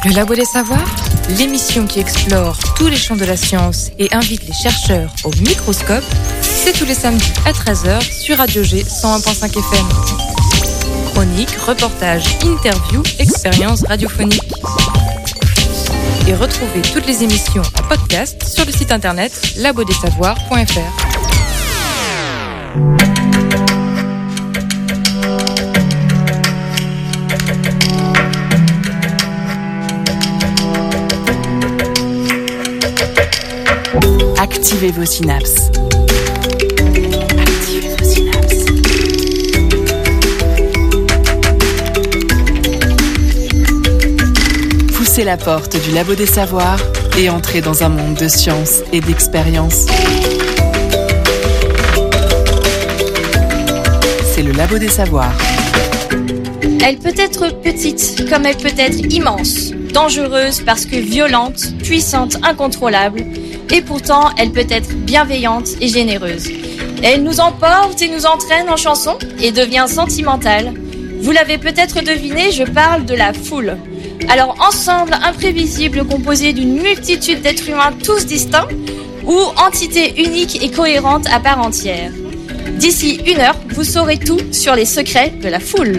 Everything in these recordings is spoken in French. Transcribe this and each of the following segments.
Le Labo des Savoirs, l'émission qui explore tous les champs de la science et invite les chercheurs au microscope, c'est tous les samedis à 13h sur Radio G 101.5 FM. Chroniques, reportages, interviews, expériences radiophoniques. Et retrouvez toutes les émissions en podcast sur le site internet labodessavoirs.fr. Activez vos synapses. Activez vos synapses. Poussez la porte du Labo des Savoirs et entrez dans un monde de science et d'expérience. C'est le Labo des Savoirs. Elle peut être petite comme elle peut être immense, dangereuse parce que violente, puissante, incontrôlable. Et pourtant, elle peut être bienveillante et généreuse. Elle nous emporte et nous entraîne en chanson et devient sentimentale. Vous l'avez peut-être deviné, je parle de la foule. Alors, ensemble imprévisible composé d'une multitude d'êtres humains tous distincts ou entité unique et cohérente à part entière. D'ici 1 heure, vous saurez tout sur les secrets de la foule.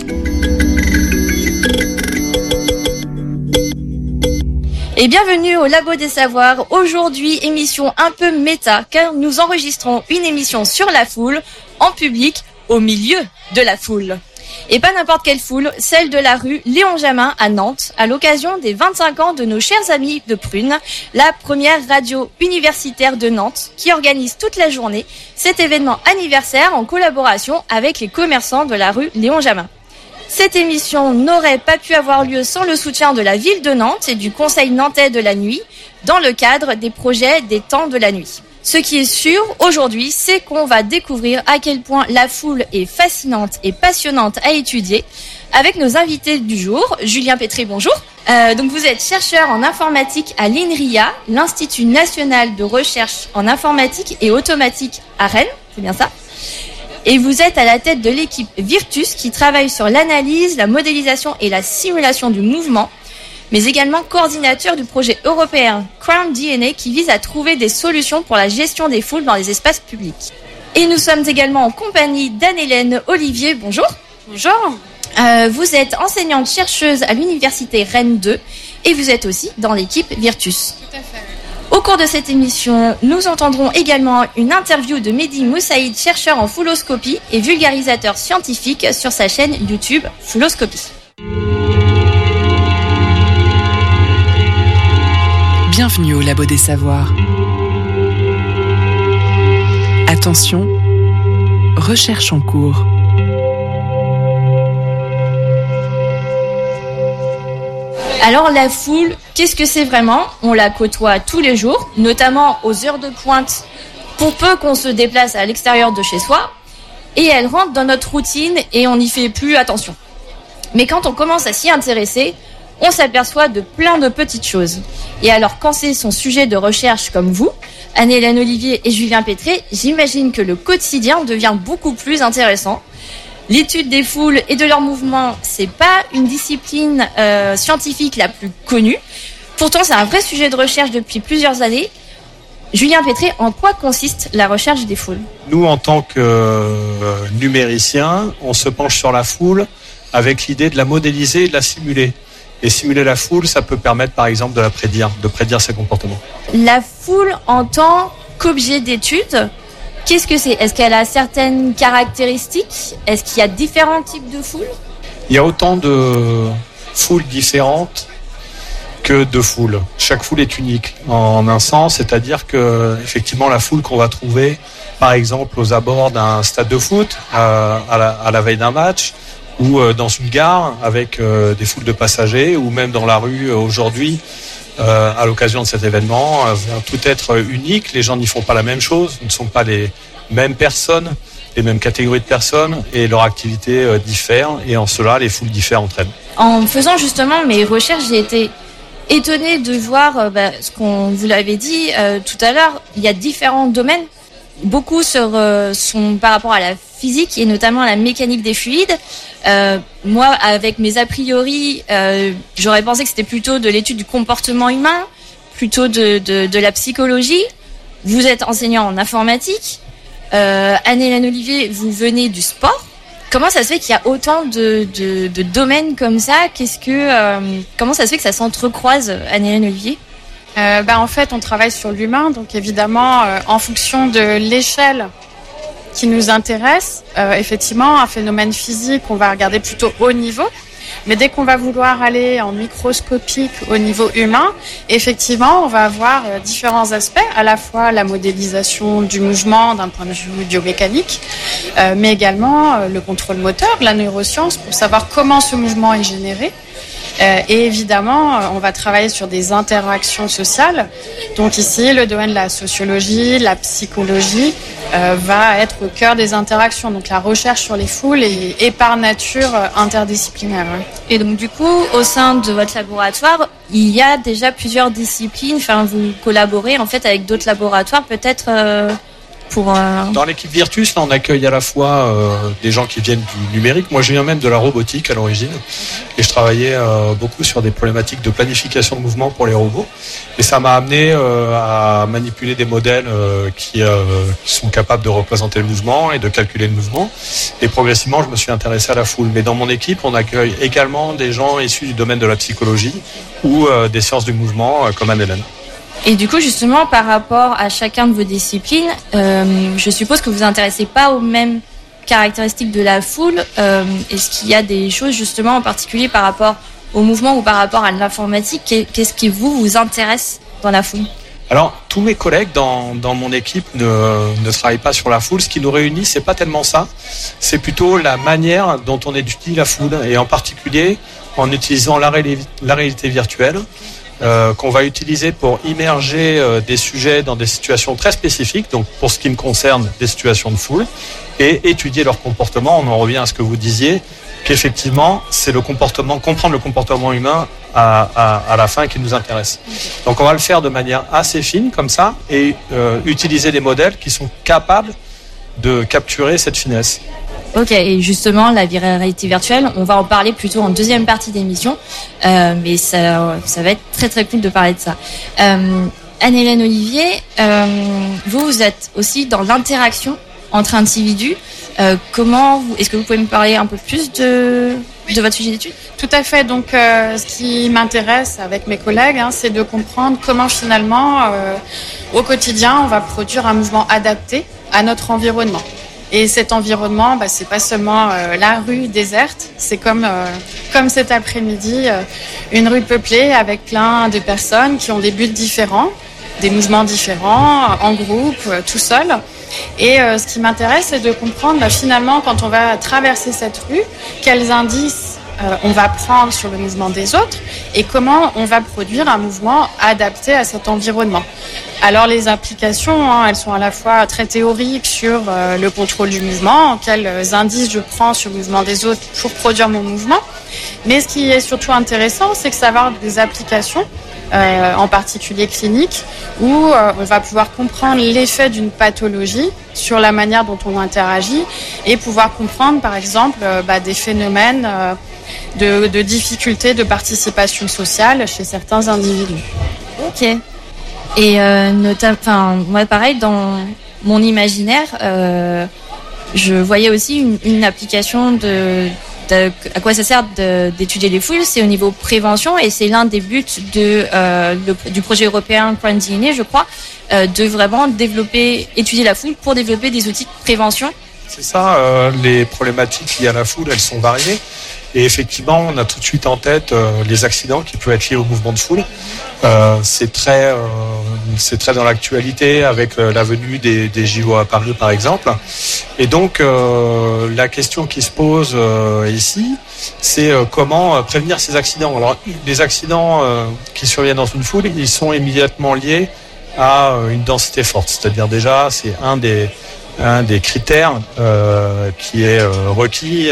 Et bienvenue au Labo des Savoirs. Aujourd'hui, émission un peu méta, car nous enregistrons une émission sur la foule, en public, au milieu de la foule. Et pas n'importe quelle foule, celle de la rue Léon Jamin à Nantes, à l'occasion des 25 ans de nos chers amis de Prune, la première radio universitaire de Nantes, qui organise toute la journée cet événement anniversaire en collaboration avec les commerçants de la rue Léon Jamin. Cette émission n'aurait pas pu avoir lieu sans le soutien de la ville de Nantes et du Conseil nantais de la nuit, dans le cadre des projets des temps de la nuit. Ce qui est sûr aujourd'hui, c'est qu'on va découvrir à quel point la foule est fascinante et passionnante à étudier avec nos invités du jour. Julien Pétré, bonjour. Donc vous êtes chercheur en informatique à l'INRIA, l'Institut national de recherche en informatique et automatique à Rennes, c'est bien ça ? Et vous êtes à la tête de l'équipe Virtus qui travaille sur l'analyse, la modélisation et la simulation du mouvement, mais également coordinateur du projet européen Crown DNA qui vise à trouver des solutions pour la gestion des foules dans les espaces publics. Et nous sommes également en compagnie d'Anne-Hélène Olivier. Bonjour. Bonjour. Vous êtes enseignante-chercheuse à l'université Rennes 2 et vous êtes aussi dans l'équipe Virtus. Tout à fait. Au cours de cette émission, nous entendrons également une interview de Mehdi Moussaïd, chercheur en fouloscopie et vulgarisateur scientifique sur sa chaîne YouTube Fouloscopie. Bienvenue au Labo des Savoirs. Attention, recherche en cours. Alors la foule, qu'est-ce que c'est vraiment ? On la côtoie tous les jours, notamment aux heures de pointe, pour peu qu'on se déplace à l'extérieur de chez soi, et elle rentre dans notre routine et on n'y fait plus attention. Mais quand on commence à s'y intéresser, on s'aperçoit de plein de petites choses. Et alors quand c'est son sujet de recherche comme vous, Anne-Hélène Olivier et Julien Pétré, j'imagine que le quotidien devient beaucoup plus intéressant. L'étude des foules et de leurs mouvements, c'est pas une discipline scientifique la plus connue. Pourtant, c'est un vrai sujet de recherche depuis plusieurs années. Julien Pétré, en quoi consiste la recherche des foules ? Nous, en tant que numériciens, on se penche sur la foule avec l'idée de la modéliser et de la simuler. Et simuler la foule, ça peut permettre, par exemple, de prédire ses comportements. La foule en tant qu'objet d'étude, qu'est-ce que c'est ? Est-ce qu'elle a certaines caractéristiques ? Est-ce qu'il y a différents types de foules ? Il y a autant de foules différentes que de foules. Chaque foule est unique en un sens, c'est-à-dire que effectivement la foule qu'on va trouver, par exemple aux abords d'un stade de foot, à la veille d'un match, ou dans une gare avec des foules de passagers, ou même dans la rue aujourd'hui. À l'occasion de cet événement, vont tout être uniques. Les gens n'y font pas la même chose, ne sont pas les mêmes personnes, les mêmes catégories de personnes, et leur activité diffère, et en cela, les foules diffèrent entre elles. En faisant justement mes recherches, j'ai été étonnée de voir ce qu'on vous l'avez dit tout à l'heure. Il y a différents domaines beaucoup sont par rapport à la physique et notamment à la mécanique des fluides. Moi, avec mes a priori, j'aurais pensé que c'était plutôt de l'étude du comportement humain, plutôt de la psychologie. Vous êtes enseignant en informatique. Anne-Hélène Olivier, vous venez du sport. Comment ça se fait qu'il y a autant de domaines comme ça ? Comment ça se fait que ça s'entrecroise, Anne-Hélène Olivier ? En fait, on travaille sur l'humain, donc évidemment, en fonction de l'échelle qui nous intéresse, effectivement, un phénomène physique, on va regarder plutôt haut niveau. Mais dès qu'on va vouloir aller en microscopique au niveau humain, effectivement, on va avoir différents aspects, à la fois la modélisation du mouvement d'un point de vue biomécanique, mais également le contrôle moteur, la neuroscience, pour savoir comment ce mouvement est généré. Et évidemment, on va travailler sur des interactions sociales. Donc ici, le domaine de la sociologie, la psychologie va être au cœur des interactions. Donc la recherche sur les foules est par nature interdisciplinaire. Et donc du coup, au sein de votre laboratoire, il y a déjà plusieurs disciplines. Enfin, vous collaborez en fait avec d'autres laboratoires, peut-être Dans l'équipe Virtus, là, on accueille à la fois des gens qui viennent du numérique. Moi, je viens même de la robotique à l'origine. Et je travaillais beaucoup sur des problématiques de planification de mouvement pour les robots. Et ça m'a amené à manipuler des modèles qui sont capables de représenter le mouvement et de calculer le mouvement. Et progressivement, je me suis intéressé à la foule. Mais dans mon équipe, on accueille également des gens issus du domaine de la psychologie ou des sciences du mouvement, comme Anne-Hélène. Et du coup, justement, par rapport à chacun de vos disciplines, je suppose que vous vous intéressez pas aux mêmes caractéristiques de la foule. Est-ce qu'il y a des choses, justement, en particulier par rapport au mouvement ou par rapport à l'informatique ? Qu'est-ce qui vous intéresse dans la foule ? Alors, tous mes collègues dans mon équipe ne travaillent pas sur la foule. Ce qui nous réunit, c'est pas tellement ça. C'est plutôt la manière dont on étudie la foule, et en particulier en utilisant la réalité virtuelle. Qu'on va utiliser pour immerger des sujets dans des situations très spécifiques, donc pour ce qui me concerne, des situations de foule, et étudier leur comportement. On en revient à ce que vous disiez, qu'effectivement, c'est le comportement, comprendre le comportement humain à la fin qui nous intéresse. Donc on va le faire de manière assez fine, comme ça, et utiliser des modèles qui sont capables de capturer cette finesse. Ok, et justement, la réalité virtuelle, on va en parler plutôt en deuxième partie d'émission, mais ça va être très très cool de parler de ça. Anne-Hélène Olivier, vous êtes aussi dans l'interaction entre individus. Est-ce que vous pouvez me parler un peu plus de votre sujet d'étude ? Tout à fait. Donc, ce qui m'intéresse avec mes collègues, c'est de comprendre comment finalement, au quotidien, on va produire un mouvement adapté à notre environnement. Et cet environnement, c'est pas seulement la rue déserte, c'est comme cet après-midi, une rue peuplée avec plein de personnes qui ont des buts différents, des mouvements différents, en groupe, tout seul. Et ce qui m'intéresse, c'est de comprendre finalement, quand on va traverser cette rue, quels indices on va prendre sur le mouvement des autres et comment on va produire un mouvement adapté à cet environnement. Alors les applications, elles sont à la fois très théoriques sur le contrôle du mouvement, quels indices je prends sur le mouvement des autres pour produire mon mouvement. Mais ce qui est surtout intéressant, c'est que ça va avoir des applications, en particulier cliniques, où on va pouvoir comprendre l'effet d'une pathologie sur la manière dont on interagit et pouvoir comprendre, par exemple, des phénomènes de difficultés de participation sociale chez certains individus. Ok. Et moi, pareil, dans mon imaginaire, je voyais aussi une application à quoi ça sert d'étudier les foules. C'est au niveau prévention et c'est l'un des buts du projet européen Crime DNA, je crois, de vraiment étudier la foule pour développer des outils de prévention. C'est ça, les problématiques liées à la foule, elles sont variées. Et effectivement, on a tout de suite en tête les accidents qui peuvent être liés au mouvement de foule. C'est très dans l'actualité avec la venue des JO à Paris, par exemple. Et donc, la question qui se pose ici, c'est comment prévenir ces accidents. Alors, les accidents qui surviennent dans une foule, ils sont immédiatement liés à une densité forte. C'est-à-dire déjà, c'est un des critères qui est requis,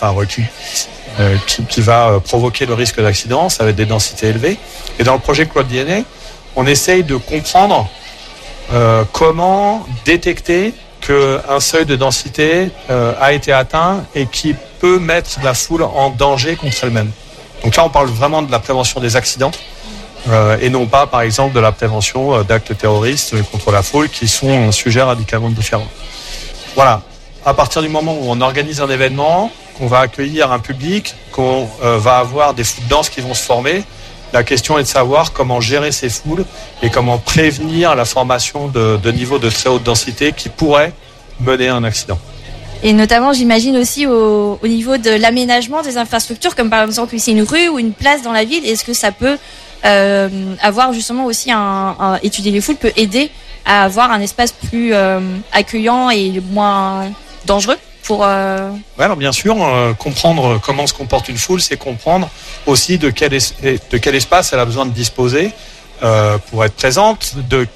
qui va provoquer le risque d'accident, ça va être des densités élevées. Et dans le projet Cloud DNA, on essaye de comprendre comment détecter qu'un seuil de densité a été atteint et qui peut mettre la foule en danger contre elle-même. Donc là, on parle vraiment de la prévention des accidents et non pas, par exemple, de la prévention d'actes terroristes contre la foule qui sont un sujet radicalement différent. Voilà. À partir du moment où on organise un événement, qu'on va accueillir un public, qu'on va avoir des foules denses qui vont se former, la question est de savoir comment gérer ces foules et comment prévenir la formation de niveaux de très haute densité qui pourraient mener à un accident. Et notamment, j'imagine aussi au niveau de l'aménagement des infrastructures, comme par exemple ici une rue ou une place dans la ville. Est-ce que ça peut avoir justement aussi étudier les foules peut aider à avoir un espace plus accueillant et moins dangereux pour... Ouais, alors bien sûr, comprendre comment se comporte une foule, c'est comprendre aussi de quel espace elle a besoin de disposer pour être présente,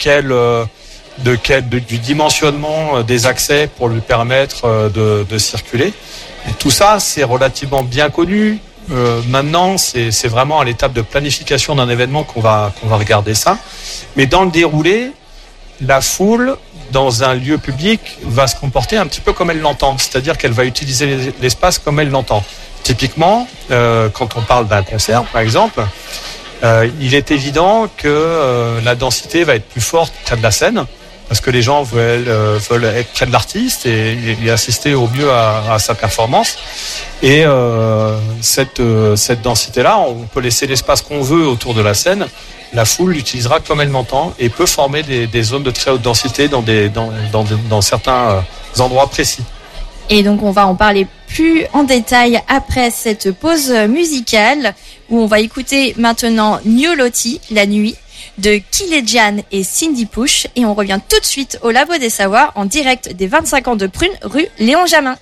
du dimensionnement des accès pour lui permettre de circuler. Et tout ça, c'est relativement bien connu. Maintenant, c'est vraiment à l'étape de planification d'un événement qu'on va regarder ça. Mais dans le déroulé, la foule, dans un lieu public, va se comporter un petit peu comme elle l'entend. C'est-à-dire qu'elle va utiliser l'espace comme elle l'entend. Typiquement, quand on parle d'un concert, par exemple, il est évident que la densité va être plus forte près de la scène, parce que les gens veulent être près de l'artiste et assister au mieux à sa performance. Et cette densité-là, on peut laisser l'espace qu'on veut autour de la scène. La foule l'utilisera comme elle l'entend et peut former des zones de très haute densité dans certains endroits précis. Et donc on va en parler plus en détail après cette pause musicale où on va écouter maintenant Gnolotti, La Nuit, de Kilejan et Cindy Push. Et on revient tout de suite au Labo des Savoirs en direct des 25 ans de Prune, rue Léon Jamin.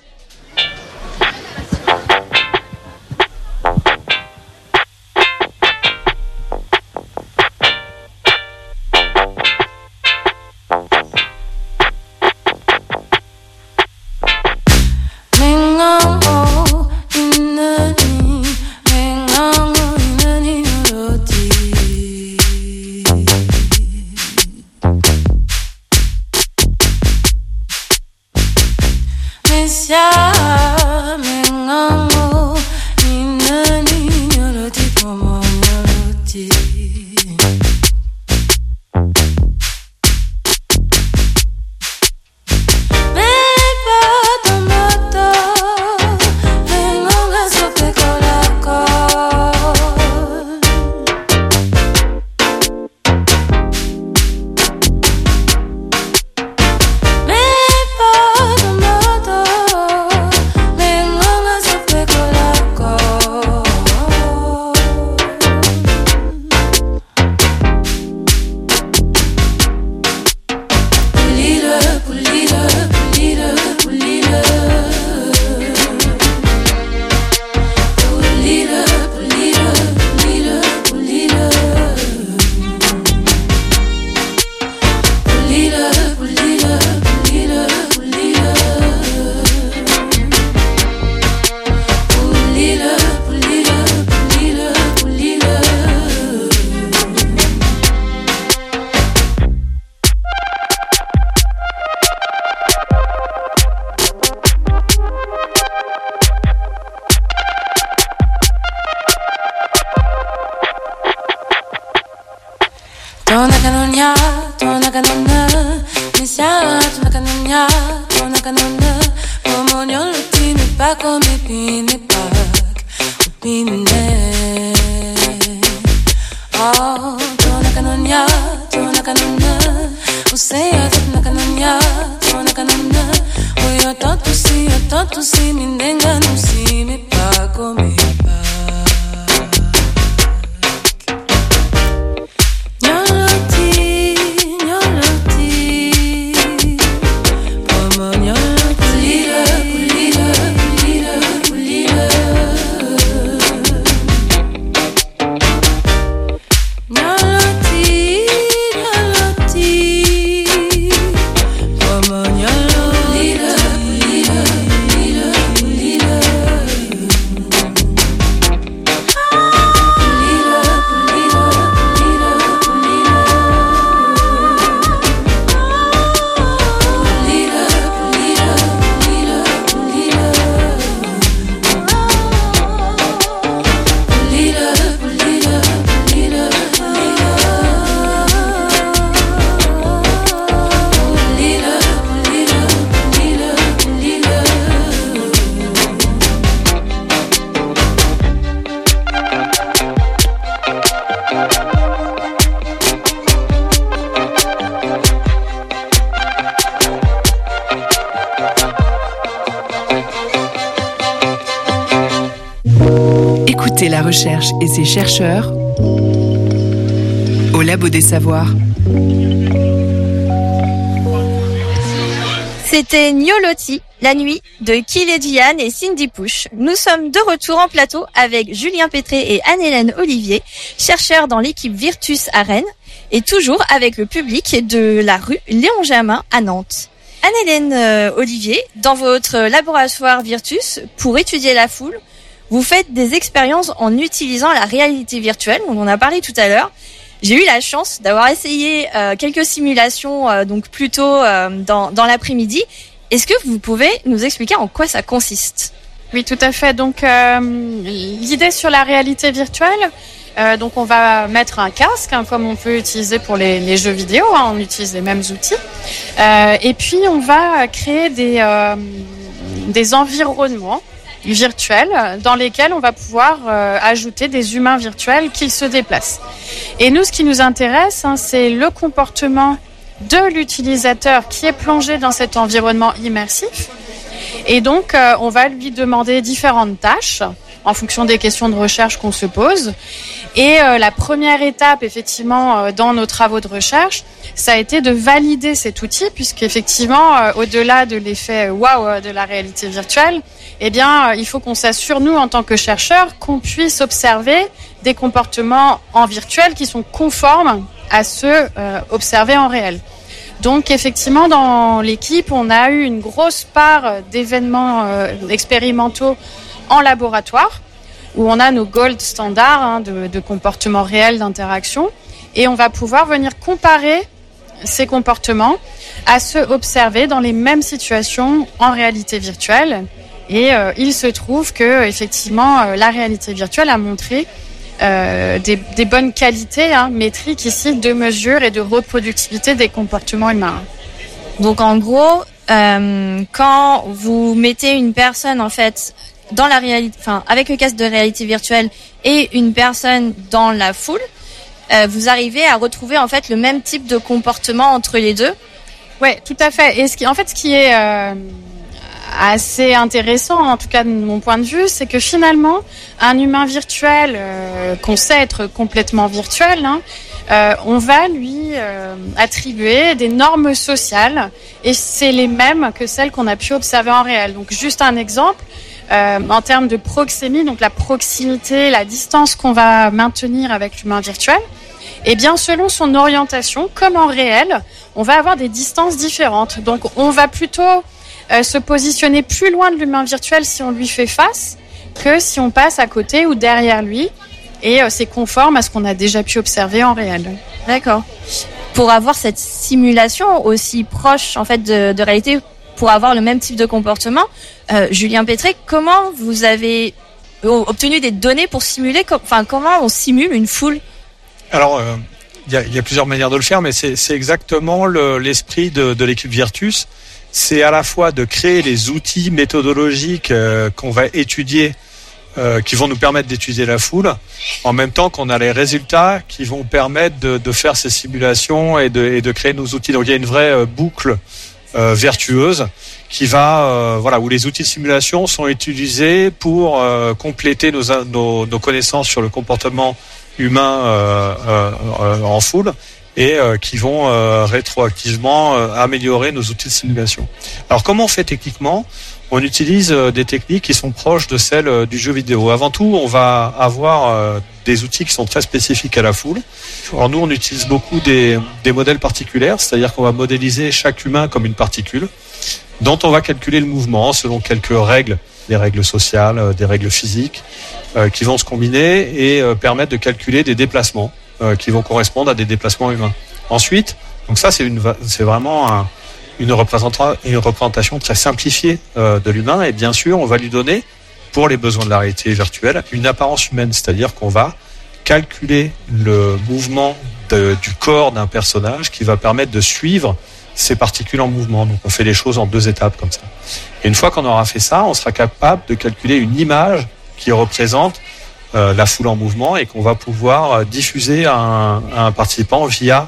Écoutez la recherche et ses chercheurs au Labo des Savoirs. C'était Gnolotti, la nuit de Kyle Diane et Cindy Push. Nous sommes de retour en plateau avec Julien Pétré et Anne-Hélène Olivier, chercheurs dans l'équipe Virtus à Rennes, et toujours avec le public de la rue Léon Jamin à Nantes. Anne-Hélène Olivier, dans votre laboratoire Virtus, pour étudier la foule, vous faites des expériences en utilisant la réalité virtuelle, on en a parlé tout à l'heure. J'ai eu la chance d'avoir essayé quelques simulations donc plus tôt dans l'après-midi. Est-ce que vous pouvez nous expliquer en quoi ça consiste ? Oui, tout à fait. Donc, l'idée sur la réalité virtuelle, donc on va mettre un casque, comme on peut utiliser pour les jeux vidéo, on utilise les mêmes outils. Et puis, on va créer des environnements virtuels dans lesquels on va pouvoir ajouter des humains virtuels qui se déplacent. Et nous, ce qui nous intéresse, c'est le comportement de l'utilisateur qui est plongé dans cet environnement immersif. Et donc, on va lui demander différentes tâches en fonction des questions de recherche qu'on se pose. Et la première étape, effectivement, dans nos travaux de recherche, ça a été de valider cet outil, puisqu'effectivement, au-delà de l'effet waouh de la réalité virtuelle, eh bien, il faut qu'on s'assure, nous, en tant que chercheurs, qu'on puisse observer des comportements en virtuel qui sont conformes à ceux observés en réel. Donc, effectivement, dans l'équipe, on a eu une grosse part d'événements expérimentaux en laboratoire, où on a nos gold standards de comportements réels d'interaction, et on va pouvoir venir comparer ces comportements à ceux observés dans les mêmes situations en réalité virtuelle. Et il se trouve que effectivement la réalité virtuelle a montré des bonnes qualités métriques ici de mesure et de reproductivité des comportements humains. Donc en gros, quand vous mettez une personne en fait dans la réalité, enfin avec le casque de réalité virtuelle et une personne dans la foule, vous arrivez à retrouver en fait le même type de comportement entre les deux. Ouais, tout à fait. Et ce qui est assez intéressant, en tout cas de mon point de vue, c'est que finalement, un humain virtuel qu'on sait être complètement virtuel, on va lui attribuer des normes sociales, et c'est les mêmes que celles qu'on a pu observer en réel. Donc juste un exemple, en termes de proxémie, donc la proximité, la distance qu'on va maintenir avec l'humain virtuel, eh bien selon son orientation, comme en réel, on va avoir des distances différentes. Donc on va plutôt se positionner plus loin de l'humain virtuel si on lui fait face que si on passe à côté ou derrière lui, et c'est conforme à ce qu'on a déjà pu observer en réel. D'accord. Pour avoir cette simulation aussi proche en fait de réalité, pour avoir le même type de comportement, Julien Pétré, comment vous avez obtenu des données pour simuler, comment on simule une foule ? Alors, il y a plusieurs manières de le faire, mais c'est exactement l'esprit de l'équipe Virtus. C'est à la fois de créer les outils méthodologiques qu'on va étudier, qui vont nous permettre d'étudier la foule, en même temps qu'on a les résultats qui vont permettre de faire ces simulations et de créer nos outils. Donc il y a une vraie boucle vertueuse qui va, où les outils de simulation sont utilisés pour compléter nos connaissances sur le comportement humain en foule, et qui vont rétroactivement améliorer nos outils de simulation. Alors comment on fait techniquement ? On utilise des techniques qui sont proches de celles du jeu vidéo. Avant tout, on va avoir des outils qui sont très spécifiques à la foule. Alors nous, on utilise beaucoup des modèles particulaires, c'est-à-dire qu'on va modéliser chaque humain comme une particule, dont on va calculer le mouvement selon quelques règles, des règles sociales, des règles physiques, qui vont se combiner et permettre de calculer des déplacements qui vont correspondre à des déplacements humains. Ensuite, donc ça c'est vraiment une représentation très simplifiée de l'humain, et bien sûr on va lui donner, pour les besoins de la réalité virtuelle, une apparence humaine, c'est-à-dire qu'on va calculer le mouvement du corps d'un personnage qui va permettre de suivre ces particules en mouvement. Donc on fait les choses en 2 étapes comme ça. Et une fois qu'on aura fait ça, on sera capable de calculer une image qui représente la foule en mouvement, et qu'on va pouvoir diffuser à un participant via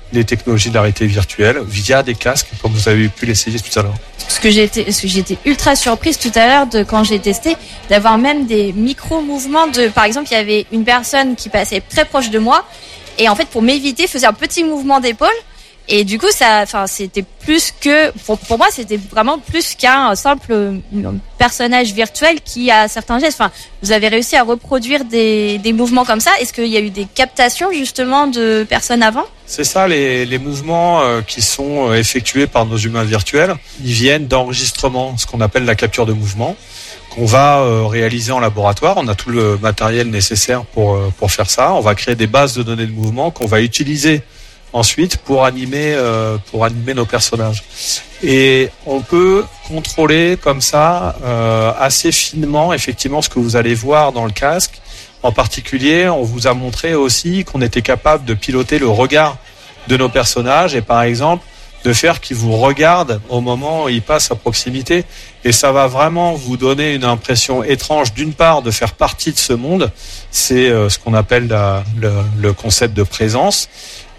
les technologies de la réalité virtuelle via des casques, comme vous avez pu l'essayer tout à l'heure. Ce que j'étais ultra surprise tout à l'heure quand j'ai testé, d'avoir même des micro-mouvements par exemple, il y avait une personne qui passait très proche de moi, et en fait, pour m'éviter, faisait un petit mouvement d'épaule. Et du coup, c'était plus que, pour moi, c'était vraiment plus qu'un simple personnage virtuel qui a certains gestes. Enfin, vous avez réussi à reproduire des mouvements comme ça. Est-ce qu'il y a eu des captations, justement, de personnes avant? C'est ça, les mouvements qui sont effectués par nos humains virtuels, ils viennent d'enregistrements, ce qu'on appelle la capture de mouvement, qu'on va réaliser en laboratoire. On a tout le matériel nécessaire pour faire ça. On va créer des bases de données de mouvement qu'on va utiliser ensuite pour animer nos personnages. Et on peut contrôler comme ça assez finement effectivement ce que vous allez voir dans le casque. En particulier, on vous a montré aussi qu'on était capable de piloter le regard de nos personnages et par exemple de faire qu'ils vous regardent au moment où ils passent à proximité. Et ça va vraiment vous donner une impression étrange, d'une part, de faire partie de ce monde. C'est ce qu'on appelle le concept de présence.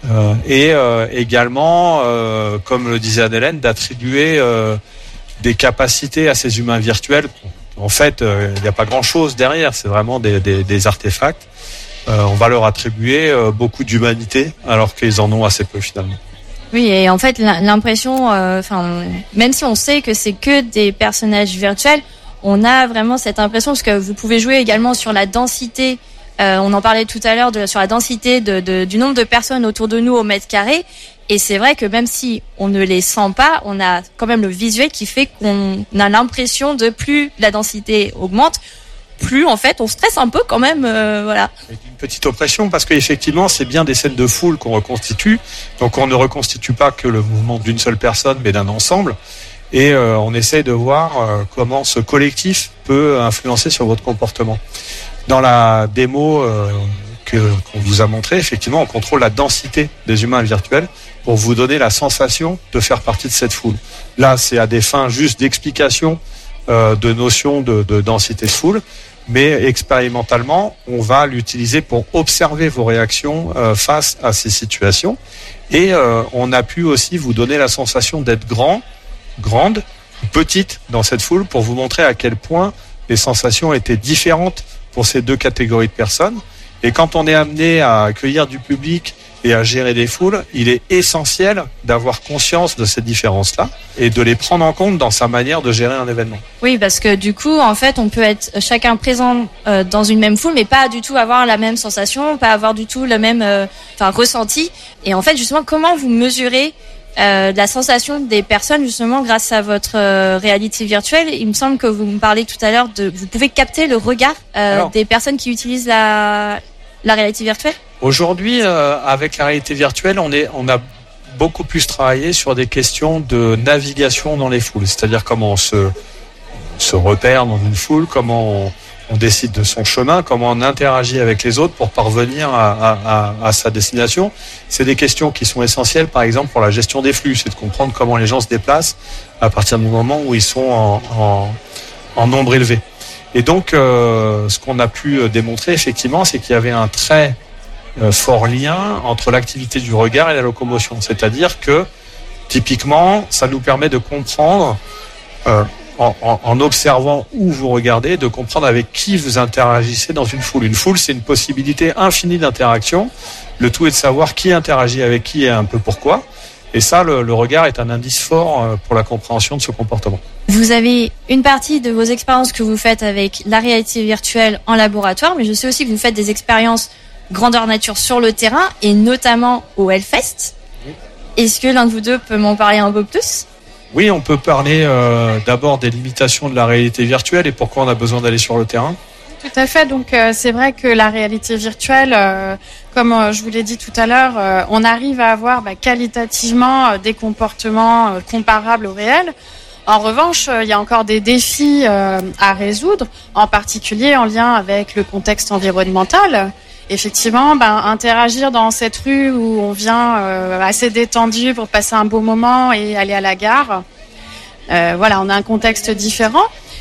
Et également, comme le disait Anne-Hélène, d'attribuer des capacités à ces humains virtuels. En fait, il n'y a pas grand-chose derrière, c'est vraiment des artefacts. On va leur attribuer beaucoup d'humanité, alors qu'ils en ont assez peu finalement. Oui, et en fait, l'impression, même si on sait que c'est que des personnages virtuels, on a vraiment cette impression, parce que vous pouvez jouer également sur la densité. On en parlait tout à l'heure sur la densité du nombre de personnes autour de nous au mètre carré. Et c'est vrai que même si on ne les sent pas, on a quand même le visuel qui fait qu'on a l'impression de plus la densité augmente, plus en fait on stresse un peu quand même, voilà. Une petite oppression parce qu'effectivement c'est bien des scènes de foule qu'on reconstitue. Donc on ne reconstitue pas que le mouvement d'une seule personne mais d'un ensemble. Et on essaye de voir comment ce collectif peut influencer sur votre comportement. Dans la démo qu'on vous a montré, effectivement, on contrôle la densité des humains virtuels pour vous donner la sensation de faire partie de cette foule. Là, c'est à des fins juste d'explication de notions de densité de foule, mais expérimentalement, on va l'utiliser pour observer vos réactions face à ces situations. Et on a pu aussi vous donner la sensation d'être grande, petite dans cette foule pour vous montrer à quel point les sensations étaient différentes pour ces deux catégories de personnes. Et quand on est amené à accueillir du public et à gérer des foules, il est essentiel d'avoir conscience de ces différences-là et de les prendre en compte dans sa manière de gérer un événement. Oui, parce que du coup, en fait, on peut être chacun présent dans une même foule, mais pas du tout avoir la même sensation, pas avoir du tout le même ressenti. Et en fait, justement, comment vous mesurez la sensation des personnes justement grâce à votre réalité virtuelle? Il me semble que vous me parlez tout à l'heure vous pouvez capter le regard des personnes qui utilisent la réalité virtuelle. Aujourd'hui, avec la réalité virtuelle, on a beaucoup plus travaillé sur des questions de navigation dans les foules, c'est-à-dire comment on se repère dans une foule, comment on décide de son chemin, comment on interagit avec les autres pour parvenir à sa destination. C'est des questions qui sont essentielles, par exemple, pour la gestion des flux. C'est de comprendre comment les gens se déplacent à partir du moment où ils sont en nombre élevé. Et donc, ce qu'on a pu démontrer, effectivement, c'est qu'il y avait un très fort lien entre l'activité du regard et la locomotion. C'est-à-dire que, typiquement, ça nous permet de comprendre en observant où vous regardez, de comprendre avec qui vous interagissez dans une foule. Une foule, c'est une possibilité infinie d'interaction. Le tout est de savoir qui interagit avec qui et un peu pourquoi. Et ça, le regard est un indice fort pour la compréhension de ce comportement. Vous avez une partie de vos expériences que vous faites avec la réalité virtuelle en laboratoire, mais je sais aussi que vous faites des expériences grandeur nature sur le terrain, et notamment au Hellfest. Oui. Est-ce que l'un de vous deux peut m'en parler un peu plus ? Oui, on peut parler d'abord des limitations de la réalité virtuelle et pourquoi on a besoin d'aller sur le terrain. Tout à fait. Donc, c'est vrai que la réalité virtuelle, comme je vous l'ai dit tout à l'heure, on arrive à avoir qualitativement des comportements comparables au réel. En revanche, il y a encore des défis à résoudre, en particulier en lien avec le contexte environnemental. Effectivement, interagir dans cette rue où on vient assez détendu pour passer un beau moment et aller à la gare, voilà, on a un contexte différent.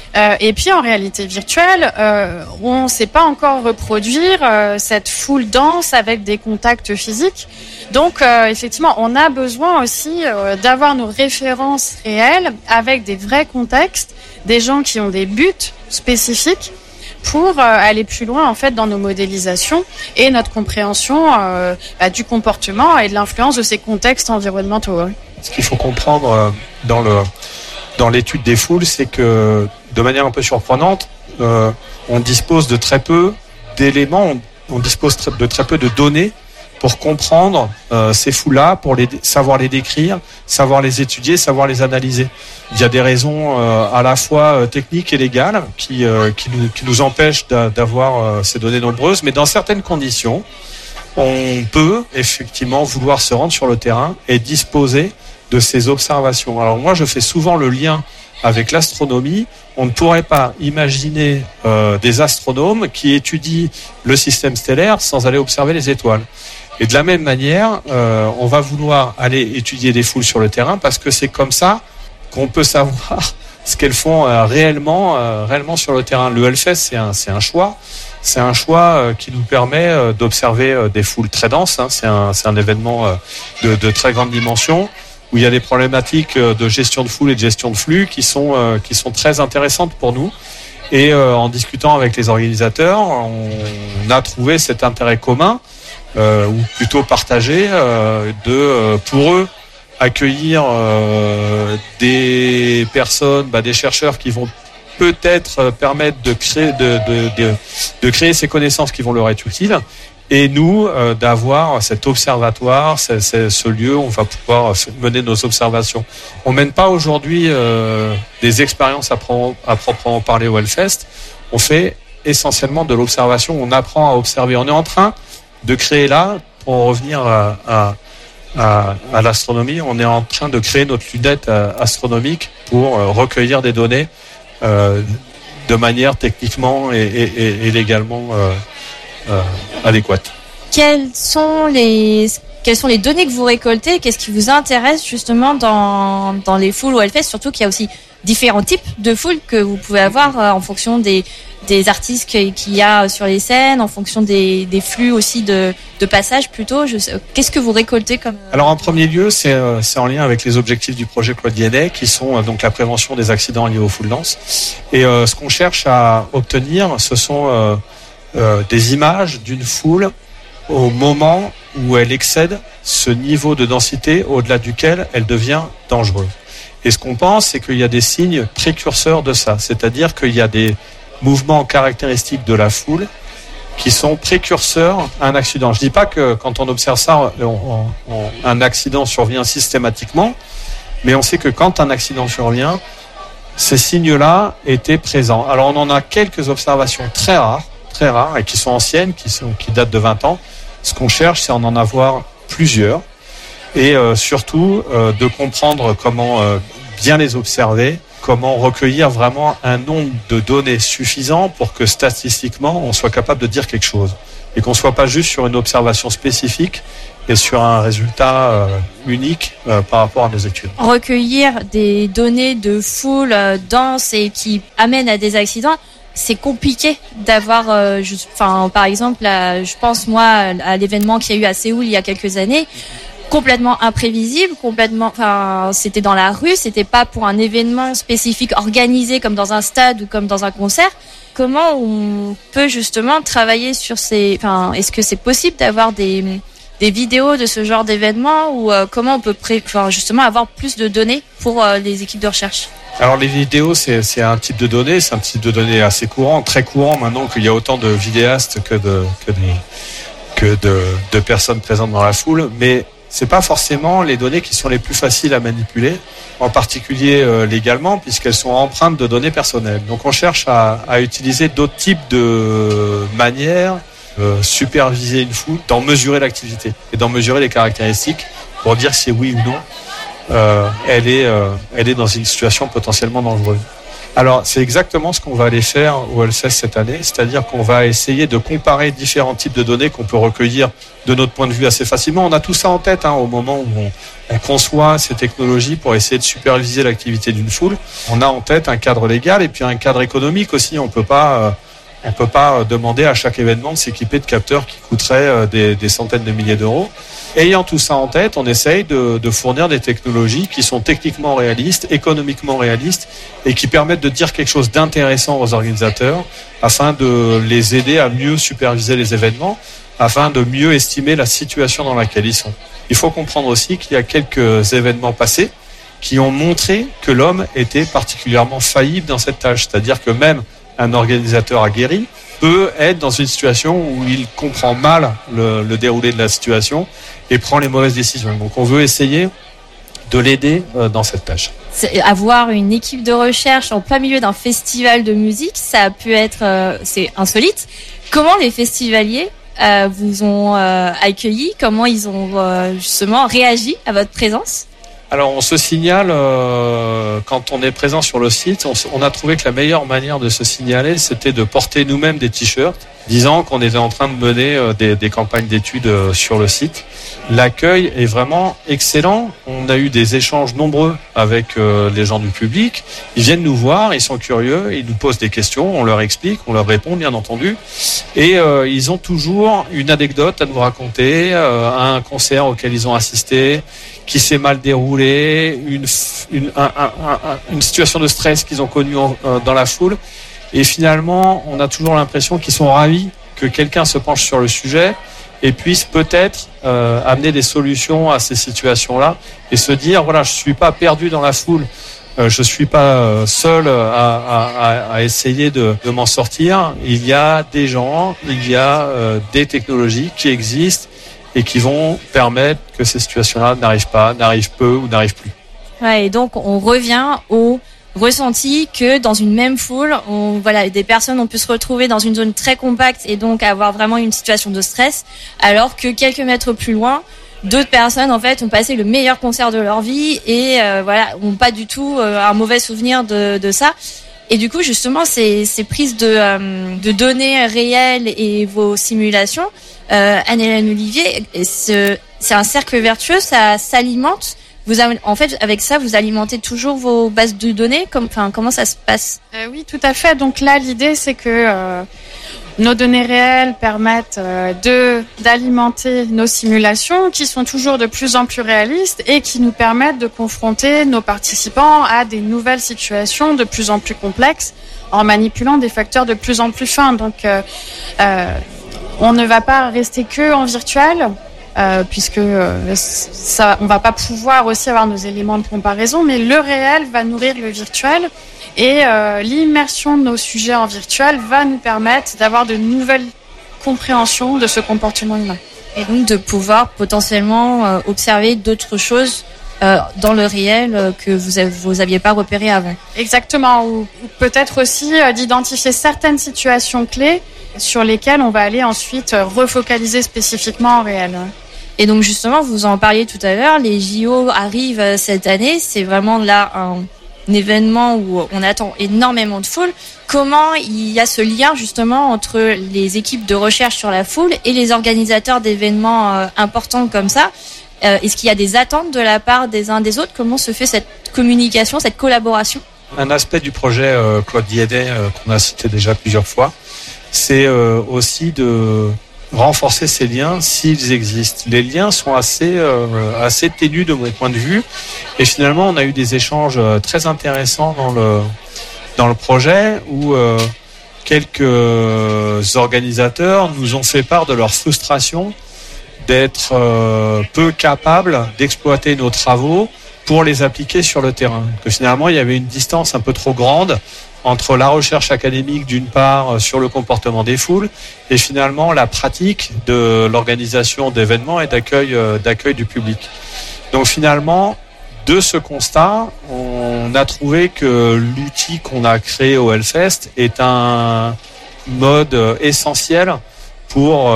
Et puis en réalité virtuelle, on ne sait pas encore reproduire cette foule dense avec des contacts physiques. Donc effectivement, on a besoin aussi d'avoir nos références réelles avec des vrais contextes, des gens qui ont des buts spécifiques pour aller plus loin en fait dans nos modélisations et notre compréhension du comportement et de l'influence de ces contextes environnementaux. Oui. Ce qu'il faut comprendre dans l'étude des foules, c'est que de manière un peu surprenante, on dispose de très peu d'éléments, on dispose de très peu de données pour comprendre ces foules-là, pour savoir les décrire, savoir les étudier, savoir les analyser. Il y a des raisons à la fois techniques et légales qui nous empêchent d'avoir ces données nombreuses, mais dans certaines conditions, on peut effectivement vouloir se rendre sur le terrain et disposer de ces observations. Alors moi, je fais souvent le lien avec l'astronomie. On ne pourrait pas imaginer des astronomes qui étudient le système stellaire sans aller observer les étoiles. Et de la même manière, on va vouloir aller étudier des foules sur le terrain parce que c'est comme ça qu'on peut savoir ce qu'elles font réellement sur le terrain. Le Hellfest, c'est un choix. C'est un choix qui nous permet d'observer des foules très denses. C'est un événement de très grande dimension où il y a des problématiques de gestion de foule et de gestion de flux qui sont très intéressantes pour nous. Et en discutant avec les organisateurs, on a trouvé cet intérêt commun, ou plutôt partagé, pour eux accueillir des personnes, des chercheurs qui vont peut-être permettre de créer ces connaissances qui vont leur être utiles. Et nous, d'avoir cet observatoire, ce lieu où on va pouvoir mener nos observations. On mène pas aujourd'hui des expériences à proprement parler au Hellfest. On fait essentiellement de l'observation. On apprend à observer. On est en train de créer là, pour en revenir à l'astronomie, on est en train de créer notre lunette astronomique pour recueillir des données de manière techniquement et légalement adéquate. Quelles sont les données que vous récoltez? Qu'est-ce qui vous intéresse justement dans les foules au Hellfest? Surtout qu'il y a aussi différents types de foules que vous pouvez avoir en fonction des artistes qu'il y a sur les scènes, en fonction des flux aussi de passage plutôt. Qu'est-ce que vous récoltez comme... Alors en premier lieu, c'est en lien avec les objectifs du projet Claude Viennet qui sont donc la prévention des accidents liés aux foules denses. Et ce qu'on cherche à obtenir, ce sont des images d'une foule au moment où elle excède ce niveau de densité au-delà duquel elle devient dangereuse. Et ce qu'on pense, c'est qu'il y a des signes précurseurs de ça, c'est-à-dire qu'il y a des mouvements caractéristiques de la foule qui sont précurseurs à un accident. Je dis pas que quand on observe ça, un accident survient systématiquement, mais on sait que quand un accident survient, ces signes-là étaient présents. Alors on en a quelques observations très rares et qui sont anciennes, qui datent de 20 ans. Ce qu'on cherche, c'est en avoir plusieurs et surtout de comprendre comment bien les observer, comment recueillir vraiment un nombre de données suffisant pour que statistiquement on soit capable de dire quelque chose et qu'on soit pas juste sur une observation spécifique et sur un résultat unique par rapport à nos études. Recueillir des données de foule dense et qui amènent à des accidents, c'est compliqué d'avoir, par exemple, je pense moi à l'événement qu'il y a eu à Séoul il y a quelques années, complètement imprévisible, c'était dans la rue, c'était pas pour un événement spécifique organisé comme dans un stade ou comme dans un concert. Comment on peut justement travailler sur est-ce que c'est possible d'avoir des vidéos de ce genre d'événement ou comment on peut justement avoir plus de données pour les équipes de recherche? Alors les vidéos, c'est un type de données, c'est un type de données assez courant, très courant maintenant qu'il y a autant de vidéastes que de personnes présentes dans la foule, mais c'est pas forcément les données qui sont les plus faciles à manipuler, en particulier légalement, puisqu'elles sont empreintes de données personnelles. Donc on cherche à utiliser d'autres types de manières superviser une foule, d'en mesurer l'activité et d'en mesurer les caractéristiques pour dire si oui ou non elle est dans une situation potentiellement dangereuse. Alors, c'est exactement ce qu'on va aller faire au Hellfest cette année, c'est-à-dire qu'on va essayer de comparer différents types de données qu'on peut recueillir de notre point de vue assez facilement. On a tout ça en tête au moment où on conçoit ces technologies pour essayer de superviser l'activité d'une foule. On a en tête un cadre légal et puis un cadre économique aussi. On peut pas demander à chaque événement de s'équiper de capteurs qui coûteraient des centaines de milliers d'euros. Ayant tout ça en tête, on essaye de fournir des technologies qui sont techniquement réalistes, économiquement réalistes et qui permettent de dire quelque chose d'intéressant aux organisateurs afin de les aider à mieux superviser les événements, afin de mieux estimer la situation dans laquelle ils sont. Il faut comprendre aussi qu'il y a quelques événements passés qui ont montré que l'homme était particulièrement faillible dans cette tâche. C'est-à-dire que même un organisateur aguerri peut être dans une situation où il comprend mal le déroulé de la situation et prend les mauvaises décisions. Donc on veut essayer de l'aider dans cette tâche. Avoir une équipe de recherche en plein milieu d'un festival de musique, ça peut être c'est insolite. Comment les festivaliers vous ont accueilli? Comment ils ont justement réagi à votre présence? Alors on se signale quand on est présent sur le site, on a trouvé que la meilleure manière de se signaler, c'était de porter nous-mêmes des t-shirts disant qu'on était en train de mener des campagnes d'études sur le site. L'accueil est vraiment excellent. On a eu des échanges nombreux avec les gens du public. Ils viennent nous voir, ils sont curieux, ils nous posent des questions, on leur explique, on leur répond bien entendu. Et ils ont toujours une anecdote à nous raconter, un concert auquel ils ont assisté, qui s'est mal déroulé, une situation de stress qu'ils ont connue dans la foule. Et finalement, on a toujours l'impression qu'ils sont ravis que quelqu'un se penche sur le sujet et puisse peut-être amener des solutions à ces situations-là et se dire, voilà, je suis pas perdu dans la foule, je suis pas seul à essayer de m'en sortir. Il y a des gens, il y a des technologies qui existent et qui vont permettre que ces situations-là n'arrivent peu ou n'arrivent plus. Ouais, et donc on revient au ressenti que dans une même foule, des personnes ont pu se retrouver dans une zone très compacte et donc avoir vraiment une situation de stress, alors que quelques mètres plus loin, d'autres personnes en fait ont passé le meilleur concert de leur vie et ont pas du tout un mauvais souvenir de ça. Et du coup, justement, ces prises de données réelles et vos simulations, Anne-Hélène Olivier, c'est un cercle vertueux, ça s'alimente. En fait, avec ça, vous alimentez toujours vos bases de données. Comment ça se passe? Oui, tout à fait. Donc là, l'idée, c'est que nos données réelles permettent d'alimenter nos simulations, qui sont toujours de plus en plus réalistes et qui nous permettent de confronter nos participants à des nouvelles situations de plus en plus complexes en manipulant des facteurs de plus en plus fins. Donc, on ne va pas rester que en virtuel. Puisque on va pas pouvoir aussi avoir nos éléments de comparaison, mais le réel va nourrir le virtuel et l'immersion de nos sujets en virtuel va nous permettre d'avoir de nouvelles compréhensions de ce comportement humain. Et donc de pouvoir potentiellement observer d'autres choses dans le réel que vous aviez pas repéré avant. Exactement, ou peut-être aussi d'identifier certaines situations clés sur lesquelles on va aller ensuite refocaliser spécifiquement en réel. Et donc justement, vous en parliez tout à l'heure, les JO arrivent cette année, c'est vraiment là un événement où on attend énormément de foule. Comment il y a ce lien justement entre les équipes de recherche sur la foule et les organisateurs d'événements importants comme ça? Est-ce qu'il y a des attentes de la part des uns des autres? Comment se fait cette communication, cette collaboration? Un aspect du projet Claude Diedet qu'on a cité déjà plusieurs fois, c'est aussi de renforcer ces liens s'ils existent. Les liens sont assez ténus de mon point de vue et finalement on a eu des échanges très intéressants dans le projet où quelques organisateurs nous ont fait part de leur frustration d'être peu capables d'exploiter nos travaux pour les appliquer sur le terrain. Que finalement il y avait une distance un peu trop grande entre la recherche académique d'une part sur le comportement des foules et finalement la pratique de l'organisation d'événements et d'accueil du public. Donc finalement, de ce constat, on a trouvé que l'outil qu'on a créé au Hellfest est un mode essentiel pour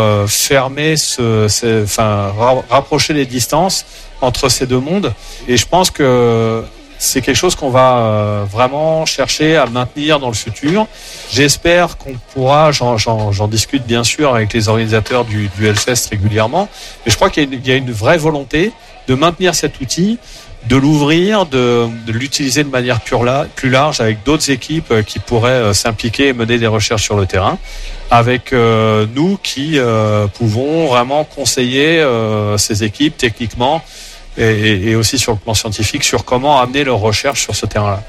rapprocher les distances entre ces deux mondes. Et je pense que c'est quelque chose qu'on va vraiment chercher à maintenir dans le futur. J'espère qu'on pourra, j'en discute bien sûr avec les organisateurs du Hellfest régulièrement, mais je crois qu'il y a une vraie volonté de maintenir cet outil, de l'ouvrir, de l'utiliser de manière plus large avec d'autres équipes qui pourraient s'impliquer et mener des recherches sur le terrain, avec nous qui pouvons vraiment conseiller ces équipes techniquement et aussi sur le plan scientifique sur comment amener leurs recherches sur ce terrain-là.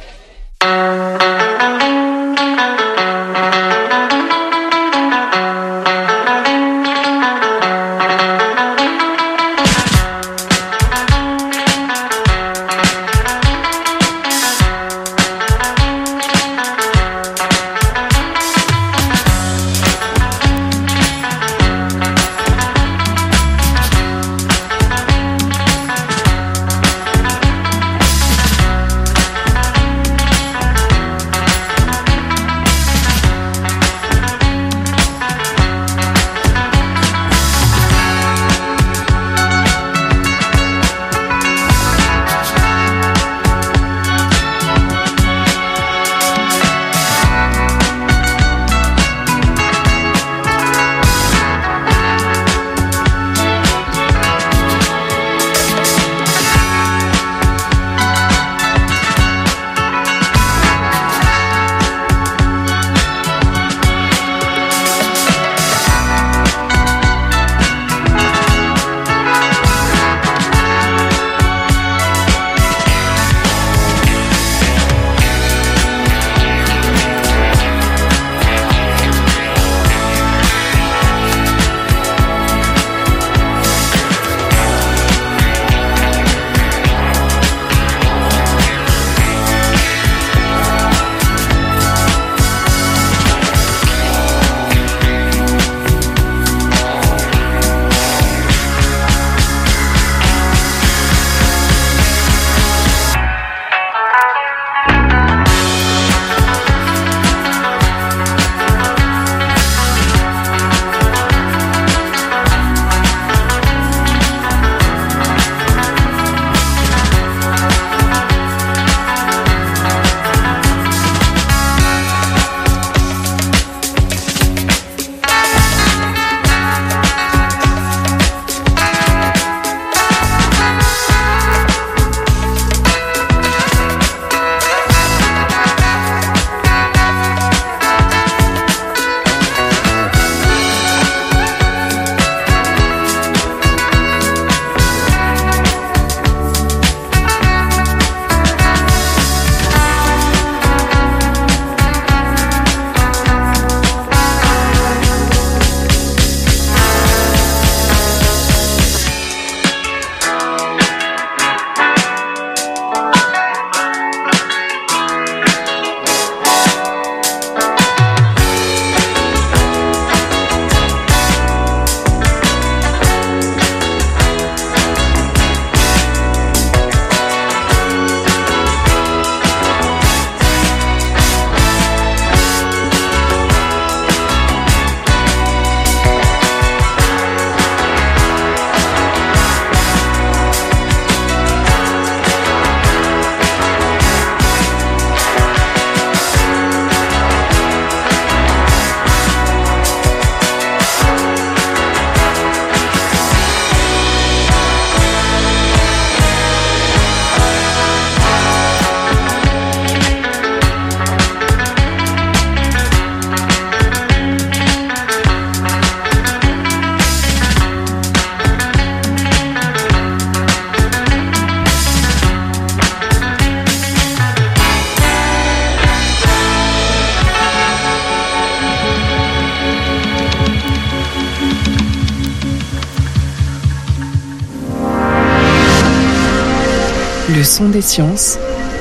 Le son des sciences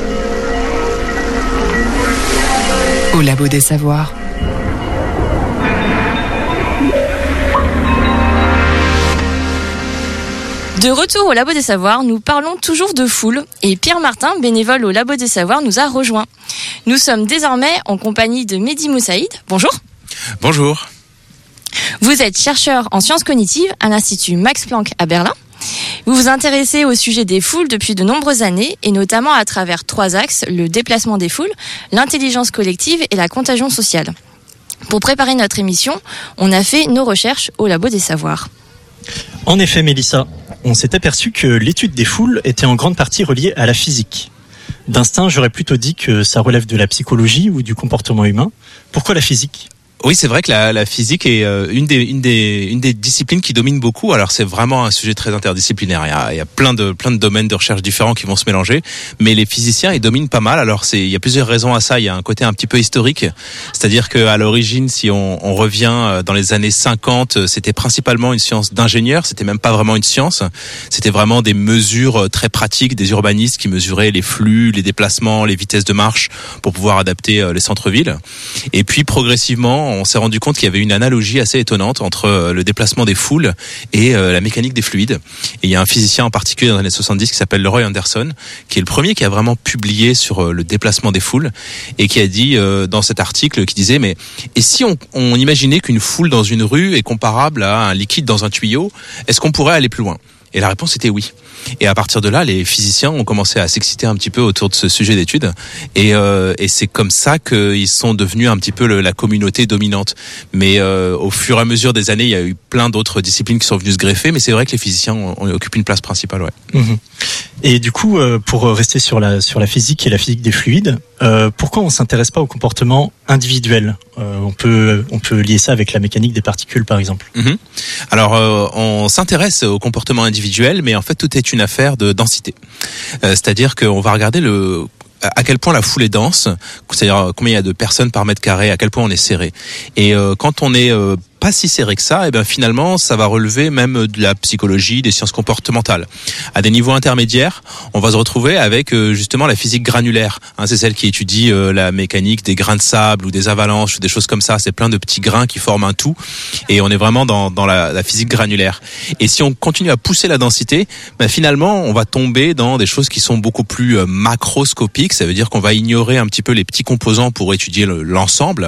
au Labo des Savoirs. De retour au Labo des Savoirs, nous parlons toujours de foule et Pierre Martin, bénévole au Labo des Savoirs, nous a rejoints. Nous sommes désormais en compagnie de Mehdi Moussaïd. Bonjour. Bonjour. Vous êtes chercheur en sciences cognitives à l'Institut Max Planck à Berlin. Vous vous intéressez au sujet des foules depuis de nombreuses années, et notamment à travers 3 axes, le déplacement des foules, l'intelligence collective et la contagion sociale. Pour préparer notre émission, on a fait nos recherches au Labo des Savoirs. En effet, Mélissa, on s'est aperçu que l'étude des foules était en grande partie reliée à la physique. D'instinct, j'aurais plutôt dit que ça relève de la psychologie ou du comportement humain. Pourquoi la physique ? Oui, c'est vrai que la physique est une des disciplines qui domine beaucoup. Alors c'est vraiment un sujet très interdisciplinaire. Il y a plein de domaines de recherche différents qui vont se mélanger, mais les physiciens ils dominent pas mal. Alors il y a plusieurs raisons à ça. Il y a un côté un petit peu historique, c'est-à-dire que à l'origine, si on revient dans les années 50, c'était principalement une science d'ingénieur. C'était même pas vraiment une science. C'était vraiment des mesures très pratiques des urbanistes qui mesuraient les flux, les déplacements, les vitesses de marche pour pouvoir adapter les centres-villes. Et puis progressivement, on s'est rendu compte qu'il y avait une analogie assez étonnante entre le déplacement des foules et la mécanique des fluides. Et il y a un physicien en particulier dans les années 70 qui s'appelle Roy Anderson, qui est le premier qui a vraiment publié sur le déplacement des foules et qui a dit dans cet article, qui disait mais et si on imaginait qu'une foule dans une rue est comparable à un liquide dans un tuyau, est-ce qu'on pourrait aller plus loin ? Et la réponse était oui. Et à partir de là, les physiciens ont commencé à s'exciter un petit peu autour de ce sujet d'étude. Et c'est comme ça qu'ils sont devenus un petit peu la communauté dominante. Mais au fur et à mesure des années, il y a eu plein d'autres disciplines qui sont venues se greffer. Mais c'est vrai que les physiciens occupent une place principale. Ouais. Mmh. Et du coup, pour rester sur la physique et la physique des fluides, pourquoi on s'intéresse pas au comportement individuel ? On peut lier ça avec la mécanique des particules, par exemple. Mmh. Alors, on s'intéresse au comportement individuel, mais en fait, tout est une affaire de densité. C'est-à-dire qu'on va regarder à quel point la foule est dense, c'est-à-dire combien il y a de personnes par mètre carré, à quel point on est serré. Et quand on est pas si serré que ça, et ben finalement ça va relever même de la psychologie, des sciences comportementales. À des niveaux intermédiaires, on va se retrouver avec justement la physique granulaire. C'est celle qui étudie la mécanique des grains de sable ou des avalanches ou des choses comme ça. C'est plein de petits grains qui forment un tout, et on est vraiment dans la physique granulaire. Et si on continue à pousser la densité, ben finalement on va tomber dans des choses qui sont beaucoup plus macroscopiques. Ça veut dire qu'on va ignorer un petit peu les petits composants pour étudier l'ensemble,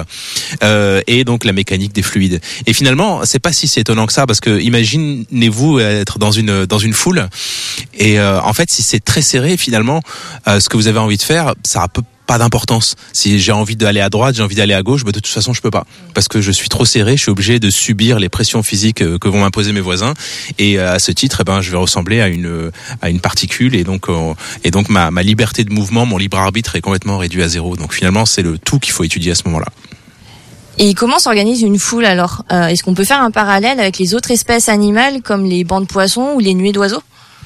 et donc la mécanique des fluides. Et finalement, c'est pas si étonnant que ça, parce que imaginez-vous être dans une foule, et en fait, si c'est très serré, finalement, ce que vous avez envie de faire, ça a pas d'importance. Si j'ai envie d'aller à droite, j'ai envie d'aller à gauche, de toute façon, je peux pas, parce que je suis trop serré. Je suis obligé de subir les pressions physiques que vont m'imposer mes voisins, et à ce titre, je vais ressembler à une particule, et donc ma liberté de mouvement, mon libre arbitre est complètement réduit à zéro. Donc finalement, c'est le tout qu'il faut étudier à ce moment-là. Et comment s'organise une foule alors ? Est-ce qu'on peut faire un parallèle avec les autres espèces animales comme les bancs de poissons ou les nuées d'oiseaux ?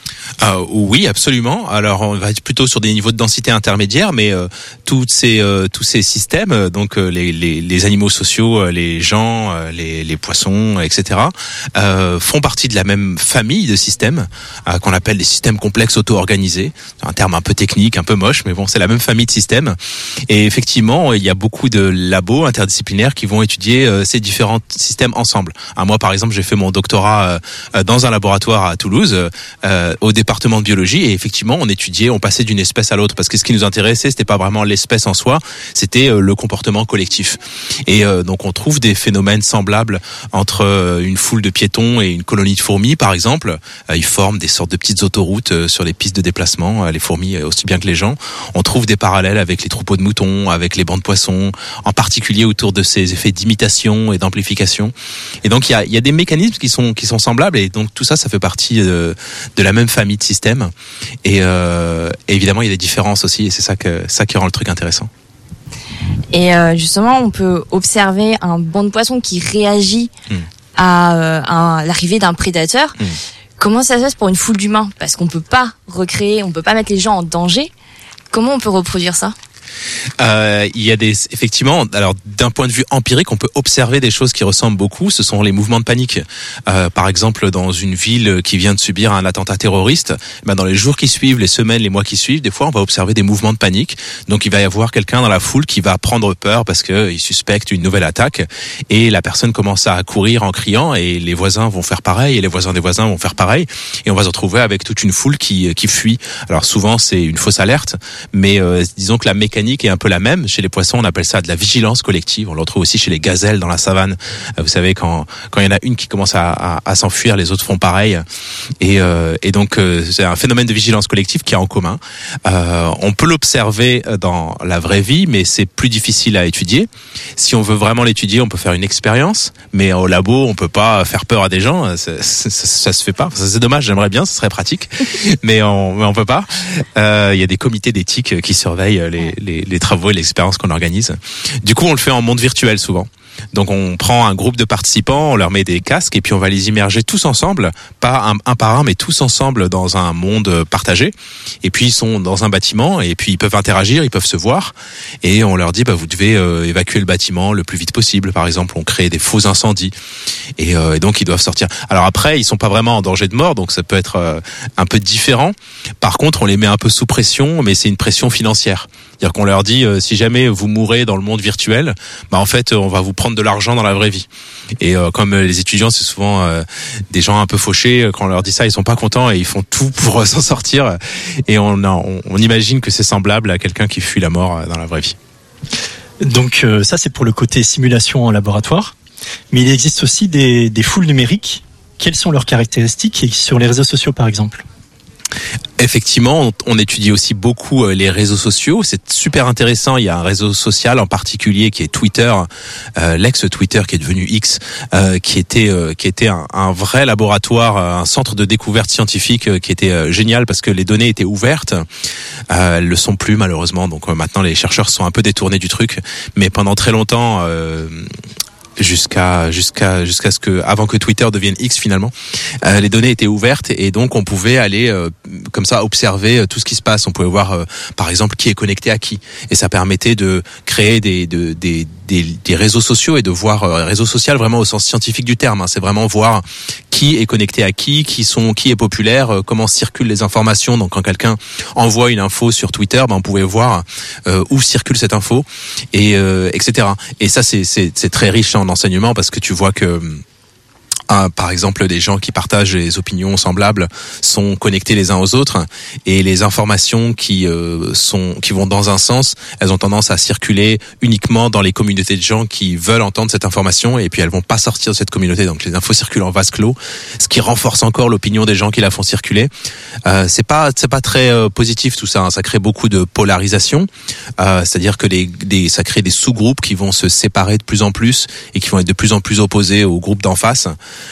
Oui, absolument. Alors, on va être plutôt sur des niveaux de densité intermédiaires, mais tous ces systèmes, donc les animaux sociaux, les gens, les poissons, etc., font partie de la même famille de systèmes qu'on appelle des systèmes complexes auto-organisés. C'est un terme un peu technique, un peu moche, mais bon, c'est la même famille de systèmes. Et effectivement, il y a beaucoup de labos interdisciplinaires qui vont étudier ces différents systèmes ensemble. Moi, par exemple, j'ai fait mon doctorat dans un laboratoire à Toulouse, au département de biologie, et effectivement on passait d'une espèce à l'autre, parce que ce qui nous intéressait, c'était pas vraiment l'espèce en soi, c'était le comportement collectif. Et donc on trouve des phénomènes semblables entre une foule de piétons et une colonie de fourmis, par exemple. Ils forment des sortes de petites autoroutes sur les pistes de déplacement, les fourmis aussi bien que les gens. On trouve des parallèles avec les troupeaux de moutons, avec les bancs de poissons, en particulier autour de ces effets d'imitation et d'amplification. Et donc il y a des mécanismes qui sont semblables, et donc tout ça fait partie de la même famille de systèmes, et évidemment il y a des différences aussi, et c'est ça qui rend le truc intéressant. Et justement, on peut observer un banc de poissons qui réagit à l'arrivée d'un prédateur. Comment ça se passe pour une foule d'humains ? Parce qu'on peut pas mettre les gens en danger. Comment on peut reproduire ça ? Il y a effectivement, alors d'un point de vue empirique, on peut observer des choses qui ressemblent beaucoup. Ce sont les mouvements de panique. Par exemple, dans une ville qui vient de subir un attentat terroriste, dans les jours qui suivent, les semaines, les mois qui suivent, des fois on va observer des mouvements de panique. Donc il va y avoir quelqu'un dans la foule qui va prendre peur parce qu'il suspecte une nouvelle attaque, et la personne commence à courir en criant, et les voisins vont faire pareil, et les voisins des voisins vont faire pareil, et on va se retrouver avec toute une foule qui fuit. Alors souvent c'est une fausse alerte, mais disons que la mécanique mécanique est un peu la même. Chez les poissons, on appelle ça de la vigilance collective. On le retrouve aussi chez les gazelles dans la savane. Vous savez, quand il y en a une qui commence à s'enfuir, les autres font pareil. Et donc, c'est un phénomène de vigilance collective qui est en commun. On peut l'observer dans la vraie vie, mais c'est plus difficile à étudier. Si on veut vraiment l'étudier, on peut faire une expérience, mais au labo, on peut pas faire peur à des gens. Ça se fait pas. Ça, c'est dommage. J'aimerais bien, ce serait pratique, mais on peut pas. Il y a des comités d'éthique qui surveillent les travaux et l'expérience qu'on organise. Du coup, on le fait en monde virtuel souvent. Donc on prend un groupe de participants, on leur met des casques et puis on va les immerger tous ensemble, pas un par un, mais tous ensemble dans un monde partagé. Et puis ils sont dans un bâtiment et puis ils peuvent interagir, ils peuvent se voir. Et on leur dit vous devez évacuer le bâtiment le plus vite possible. Par exemple, on crée des faux incendies et donc ils doivent sortir. Alors après, ils sont pas vraiment en danger de mort, donc ça peut être un peu différent. Par contre, on les met un peu sous pression, mais c'est une pression financière. C'est-à-dire qu'on leur dit si jamais vous mourrez dans le monde virtuel, en fait on va vous prendre de l'argent dans la vraie vie. Et comme les étudiants c'est souvent des gens un peu fauchés, quand on leur dit ça ils sont pas contents et ils font tout pour s'en sortir. Et on imagine que c'est semblable à quelqu'un qui fuit la mort dans la vraie vie. Donc ça c'est pour le côté simulation en laboratoire, mais il existe aussi des foules numériques. Quelles sont leurs caractéristiques et sur les réseaux sociaux par exemple? Effectivement, on étudie aussi beaucoup les réseaux sociaux. C'est super intéressant. Il y a un réseau social en particulier qui est Twitter, l'ex-Twitter qui est devenu X, qui était un vrai laboratoire, un centre de découverte scientifique qui était génial parce que les données étaient ouvertes. Elles le sont plus malheureusement. Donc maintenant les chercheurs sont un peu détournés du truc. Mais pendant très longtemps. Jusqu'à ce que avant que Twitter devienne X finalement, les données étaient ouvertes et donc on pouvait aller comme ça observer tout ce qui se passe. On pouvait voir par exemple qui est connecté à qui et ça permettait de créer des réseaux sociaux et de voir réseau social vraiment au sens scientifique du terme. C'est vraiment voir qui est connecté à qui est populaire, comment circulent les informations. Donc quand quelqu'un envoie une info sur Twitter, on pouvait voir où circule cette info et etc. Et ça c'est très riche en enseignement parce que tu vois que par exemple, des gens qui partagent des opinions semblables sont connectés les uns aux autres et les informations qui vont dans un sens, elles ont tendance à circuler uniquement dans les communautés de gens qui veulent entendre cette information et puis elles vont pas sortir de cette communauté. Donc les infos circulent en vase clos, ce qui renforce encore l'opinion des gens qui la font circuler. C'est pas très positif tout ça. Ça crée beaucoup de polarisation. C'est-à-dire que ça crée des sous-groupes qui vont se séparer de plus en plus et qui vont être de plus en plus opposés au groupe d'en face.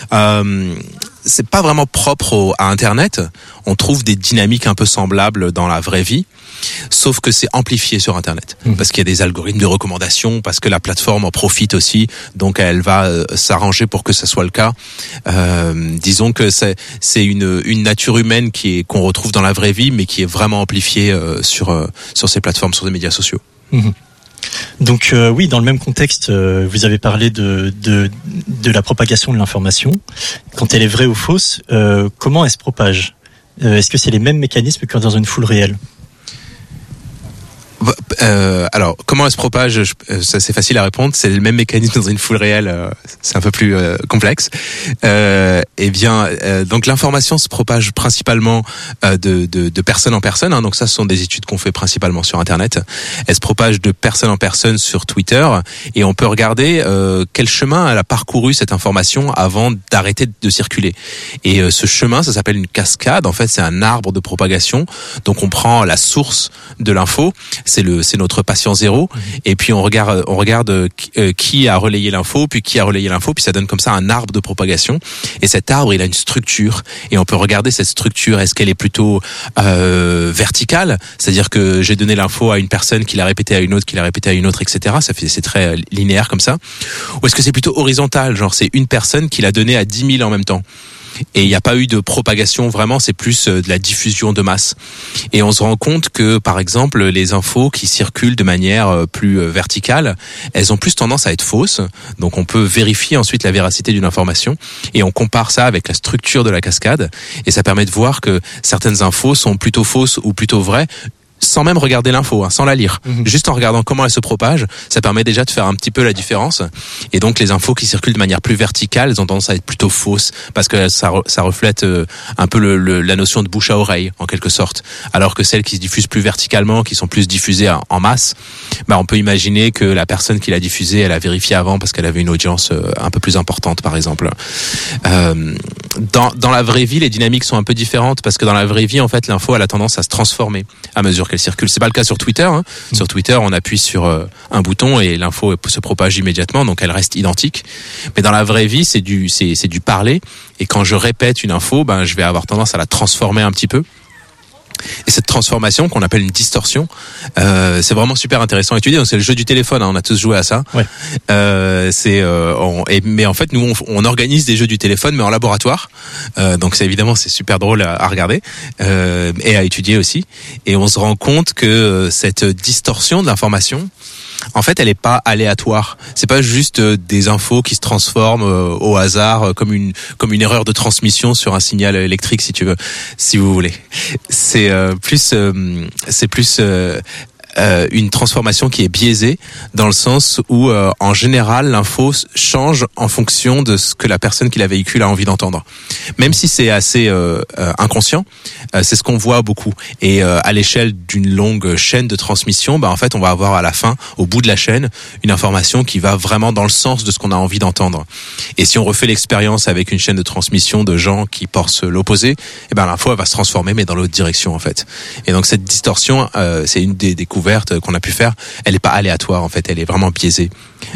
C'est pas vraiment propre à Internet. On trouve des dynamiques un peu semblables dans la vraie vie, sauf que c'est amplifié sur Internet parce qu'il y a des algorithmes de recommandation, parce que la plateforme en profite aussi, donc elle va s'arranger pour que ça soit le cas. Disons que c'est une nature humaine qu'on retrouve dans la vraie vie, mais qui est vraiment amplifiée sur ces plateformes, sur les médias sociaux. Donc oui, dans le même contexte, vous avez parlé de la propagation de l'information. Quand elle est vraie ou fausse, comment elle se propage? Est-ce que c'est les mêmes mécanismes que dans une foule réelle? Alors, comment elle se propage, ça c'est facile à répondre. C'est le même mécanisme dans une foule réelle. C'est un peu plus complexe. Donc l'information se propage principalement de personne en personne. Donc ça, ce sont des études qu'on fait principalement sur Internet. Elle se propage de personne en personne sur Twitter, et on peut regarder quel chemin elle a parcouru cette information avant d'arrêter de circuler. Et ce chemin, ça s'appelle une cascade. En fait, c'est un arbre de propagation. Donc on prend la source de l'info. C'est notre patient zéro, et puis on regarde qui a relayé l'info, puis qui a relayé l'info, puis ça donne comme ça un arbre de propagation. Et cet arbre, il a une structure, et on peut regarder cette structure. Est-ce qu'elle est plutôt verticale, c'est-à-dire que j'ai donné l'info à une personne qui l'a répété à une autre, qui l'a répété à une autre, etc. C'est très linéaire comme ça. Ou est-ce que c'est plutôt horizontal, genre c'est une personne qui l'a donné à 10 000 en même temps? Et il n'y a pas eu de propagation vraiment, c'est plus de la diffusion de masse. Et on se rend compte que, par exemple, les infos qui circulent de manière plus verticale, elles ont plus tendance à être fausses. Donc on peut vérifier ensuite la véracité d'une information, et on compare ça avec la structure de la cascade, et ça permet de voir que certaines infos sont plutôt fausses ou plutôt vraies sans même regarder l'info, sans la lire. Juste en regardant comment elle se propage, ça permet déjà de faire un petit peu la différence. Et donc les infos qui circulent de manière plus verticale, elles ont tendance à être plutôt fausses parce que ça reflète un peu la notion de bouche à oreille en quelque sorte. Alors que celles qui se diffusent plus verticalement, qui sont plus diffusées en masse, on peut imaginer que la personne qui l'a diffusée, elle a vérifié avant parce qu'elle avait une audience un peu plus importante, par exemple. Dans la vraie vie, les dynamiques sont un peu différentes parce que dans la vraie vie, en fait, l'info elle a tendance à se transformer à mesure qu'elle circule. C'est pas le cas sur Twitter. Sur Twitter, on appuie sur un bouton et l'info se propage immédiatement, donc elle reste identique. Mais dans la vraie vie, c'est du parler. Et quand je répète une info, je vais avoir tendance à la transformer un petit peu. Et cette transformation qu'on appelle une distorsion, c'est vraiment super intéressant à étudier. Donc, c'est le jeu du téléphone, on a tous joué à ça. Ouais. Mais en fait, nous, on organise des jeux du téléphone, mais en laboratoire. Donc, c'est super drôle à regarder et à étudier aussi. Et on se rend compte que cette distorsion de l'information, en fait, elle est pas aléatoire. C'est pas juste des infos qui se transforment au hasard comme une erreur de transmission sur un signal électrique, si vous voulez. C'est plus une transformation qui est biaisée dans le sens où en général l'info change en fonction de ce que la personne qui la véhicule a envie d'entendre. Même si c'est assez inconscient, c'est ce qu'on voit beaucoup. Et à l'échelle d'une longue chaîne de transmission, en fait on va avoir à la fin, au bout de la chaîne, une information qui va vraiment dans le sens de ce qu'on a envie d'entendre. Et si on refait l'expérience avec une chaîne de transmission de gens qui pensent l'opposé, l'info elle va se transformer mais dans l'autre direction en fait. Et donc cette distorsion, c'est une des découvertes qu'on a pu faire, elle n'est pas aléatoire en fait, elle est vraiment biaisée.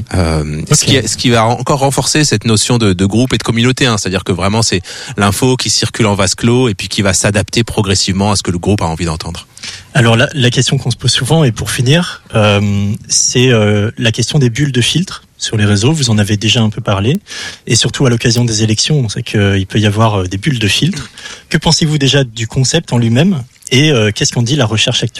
Okay. Ce qui va encore renforcer cette notion de groupe et de communauté, c'est-à-dire que vraiment c'est l'info qui circule en vase clos et puis qui va s'adapter progressivement à ce que le groupe a envie d'entendre. Alors la question qu'on se pose souvent, et pour finir, c'est la question des bulles de filtre sur les réseaux. Vous en avez déjà un peu parlé, et surtout à l'occasion des élections, on sait qu'il peut y avoir des bulles de filtre. Que pensez-vous déjà du concept en lui-même, et qu'est-ce qu'en dit la recherche actuelle ?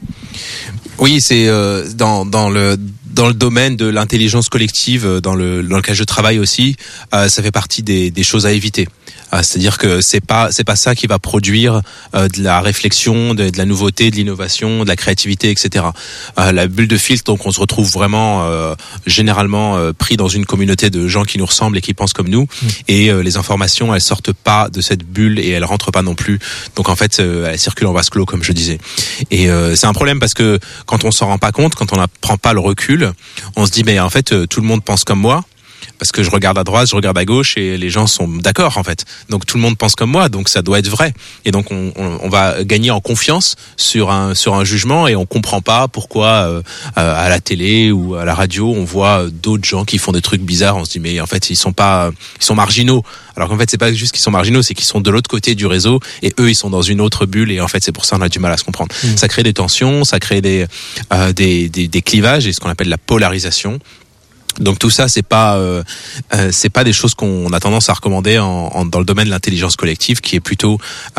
Oui, c'est dans le domaine de l'intelligence collective, dans lequel je travaille aussi, ça fait partie des choses à éviter. C'est-à-dire que c'est pas ça qui va produire de la réflexion, de la nouveauté, de l'innovation, de la créativité, etc. La bulle de filtre, donc on se retrouve vraiment généralement pris dans une communauté de gens qui nous ressemblent et qui pensent comme nous, et les informations elles sortent pas de cette bulle et elles rentrent pas non plus. Donc en fait elles circulent en vase clos comme je disais. Et c'est un problème parce que quand on s'en rend pas compte, quand on ne prend pas le recul, on se dit mais en fait tout le monde pense comme moi. Parce que je regarde à droite, je regarde à gauche et les gens sont d'accord en fait. Donc tout le monde pense comme moi, donc ça doit être vrai. Et donc on va gagner en confiance sur un jugement et on comprend pas pourquoi à la télé ou à la radio on voit d'autres gens qui font des trucs bizarres. On se dit mais en fait ils sont marginaux. Alors qu'en fait c'est pas juste qu'ils sont marginaux, c'est qu'ils sont de l'autre côté du réseau et eux ils sont dans une autre bulle et en fait c'est pour ça qu'on a du mal à se comprendre. Ça crée des tensions, ça crée des clivages et ce qu'on appelle la polarisation. Donc tout ça c'est pas des choses qu'on a tendance à recommander dans le domaine de l'intelligence collective, qui est plutôt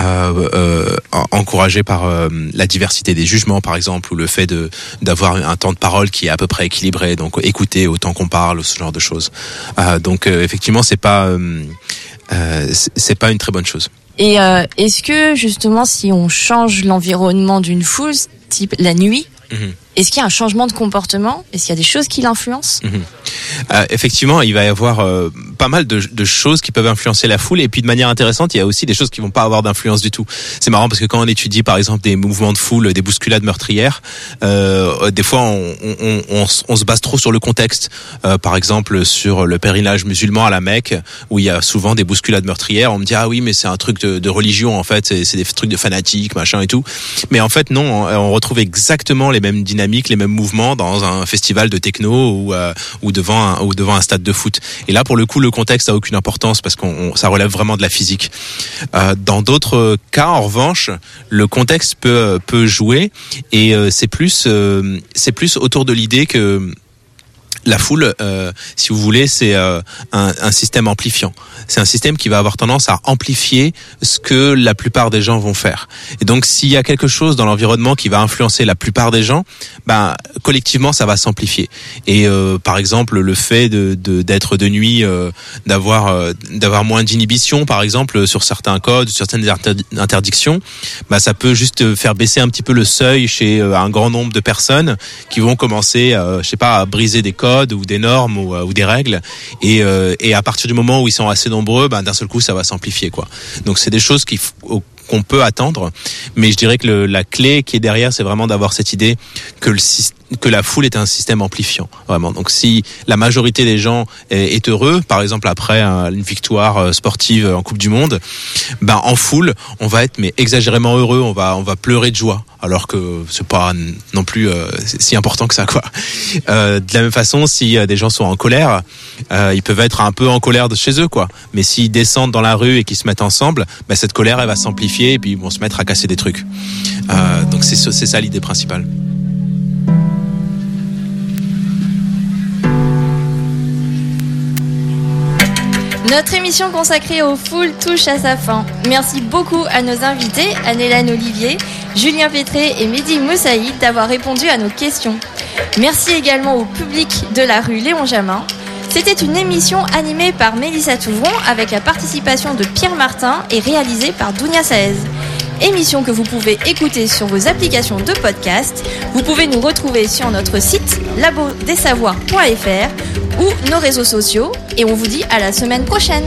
encouragé par la diversité des jugements par exemple, ou le fait d'avoir un temps de parole qui est à peu près équilibré, donc écouter autant qu'on parle, ce genre de choses. Donc effectivement c'est pas une très bonne chose. Et est-ce que justement si on change l'environnement d'une foule, type la nuit, est-ce qu'il y a un changement de comportement ? Est-ce qu'il y a des choses qui l'influencent ? Effectivement, il va y avoir pas mal de choses qui peuvent influencer la foule, et puis de manière intéressante, il y a aussi des choses qui vont pas avoir d'influence du tout. C'est marrant parce que quand on étudie par exemple des mouvements de foule, des bousculades meurtrières, des fois on se base trop sur le contexte. Par exemple sur le pèlerinage musulman à la Mecque, où il y a souvent des bousculades meurtrières, on me dit ah oui mais c'est un truc de religion en fait, c'est des trucs de fanatiques machin et tout. Mais en fait non, on retrouve exactement les mêmes dynamiques, les mêmes mouvements dans un festival de techno ou devant un stade de foot. Et là pour le coup le contexte a aucune importance parce ça relève vraiment de la physique. Dans d'autres cas en revanche le contexte peut jouer, et c'est plus autour de l'idée que La foule, si vous voulez, c'est un système amplifiant. C'est un système qui va avoir tendance à amplifier ce que la plupart des gens vont faire. Et donc, s'il y a quelque chose dans l'environnement qui va influencer la plupart des gens, collectivement, ça va s'amplifier. Et par exemple, le fait d'être de nuit, d'avoir moins d'inhibition, par exemple, sur certains codes, sur certaines interdictions, ça peut juste faire baisser un petit peu le seuil chez un grand nombre de personnes qui vont commencer, à briser des codes ou des normes ou des règles, et à partir du moment où ils sont assez nombreux, d'un seul coup ça va s'amplifier, quoi. Donc c'est des choses qu'on peut attendre, mais je dirais que la clé qui est derrière, c'est vraiment d'avoir cette idée que la foule est un système amplifiant, vraiment. Donc si la majorité des gens est heureux, par exemple après une victoire sportive en Coupe du Monde, en foule, on va être exagérément heureux, on va pleurer de joie, alors que c'est pas non plus si important que ça, quoi. De la même façon, si des gens sont en colère, ils peuvent être un peu en colère de chez eux, quoi. Mais s'ils descendent dans la rue et qu'ils se mettent ensemble, cette colère, elle va s'amplifier et puis ils vont se mettre à casser des trucs. Donc c'est ça l'idée principale. Notre émission consacrée aux foules touche à sa fin. Merci beaucoup à nos invités, Anne-Hélène Olivier, Julien Pétré et Mehdi Moussaïd d'avoir répondu à nos questions. Merci également au public de la rue Léon Jamin. C'était une émission animée par Mélissa Touvron avec la participation de Pierre Martin et réalisée par Dounia Saez. Émission que vous pouvez écouter sur vos applications de podcast. Vous pouvez nous retrouver sur notre site labodessavoirs.fr ou nos réseaux sociaux. Et on vous dit à la semaine prochaine.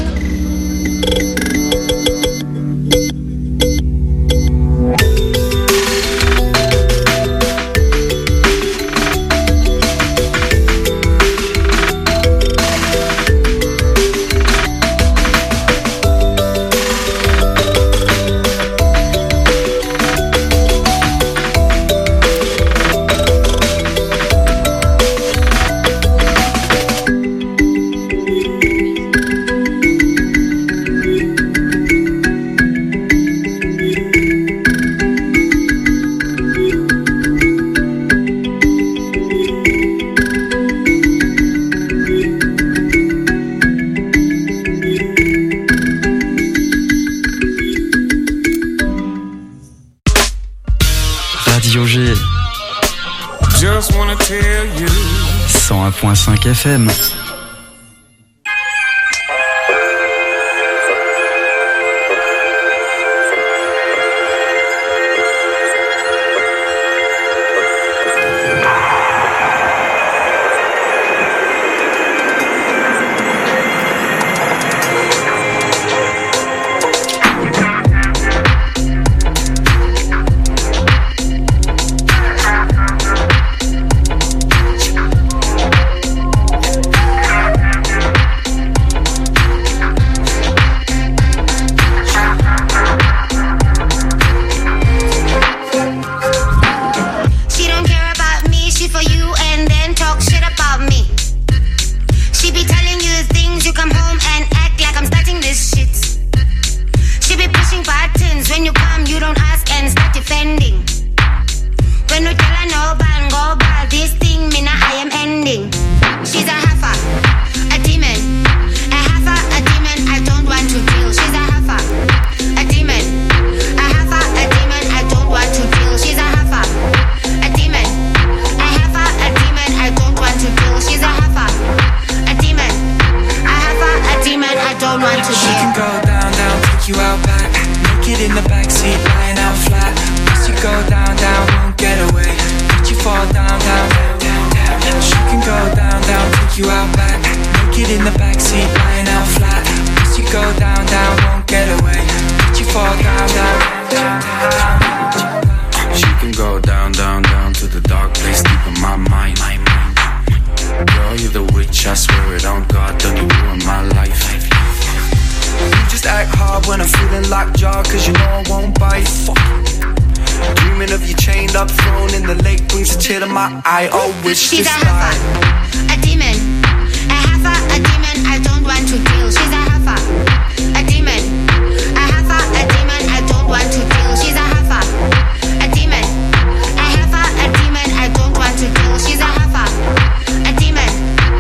Radio G. Just wanna tell you. 101.5 FM. I always she's a heifer, a demon. A heifer, a demon, I don't want to deal. She's a heifer, a demon. A heifer, a demon, I don't want to deal. She's a heifer, a demon. A heifer, a demon, I don't want to deal. She's a heifer, a demon. A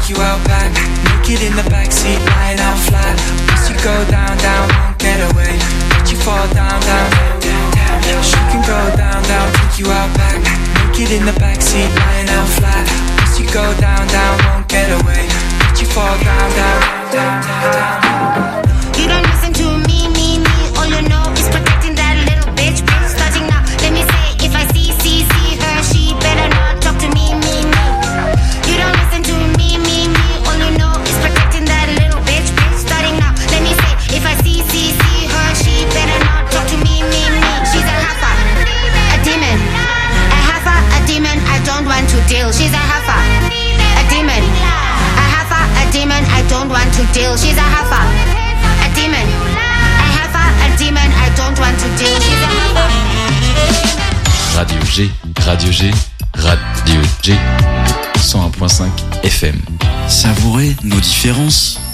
take you out back. Naked in the backseat, lying out flat. Once you go down, down, won't get away. Let you fall down, down, down, down, down. She can go down, down, take you out back. Naked in the backseat, lying out flat. Once you go down, down, won't get away. Let you fall down, down, down, down, down. You don't listen to me, me, me. All you know is protecting that little bitch, bitch. Starting now, let me say, if I see her, she better not talk to me, me, me. You don't listen to me, me, me. All you know is protecting that little bitch, bitch. Starting now, let me say, if I see her, she better not talk to me, me, me. She's a heifer, a demon. A heifer, a demon, I don't want to deal. She's a heifer, a demon. A heifer, a demon, I don't want to deal. She's a heifer, a demon. A heifer, a demon, I don't want to deal. She's a heifer. Radio G, Radio G, Radio G, 101.5 FM. Savourez nos différences.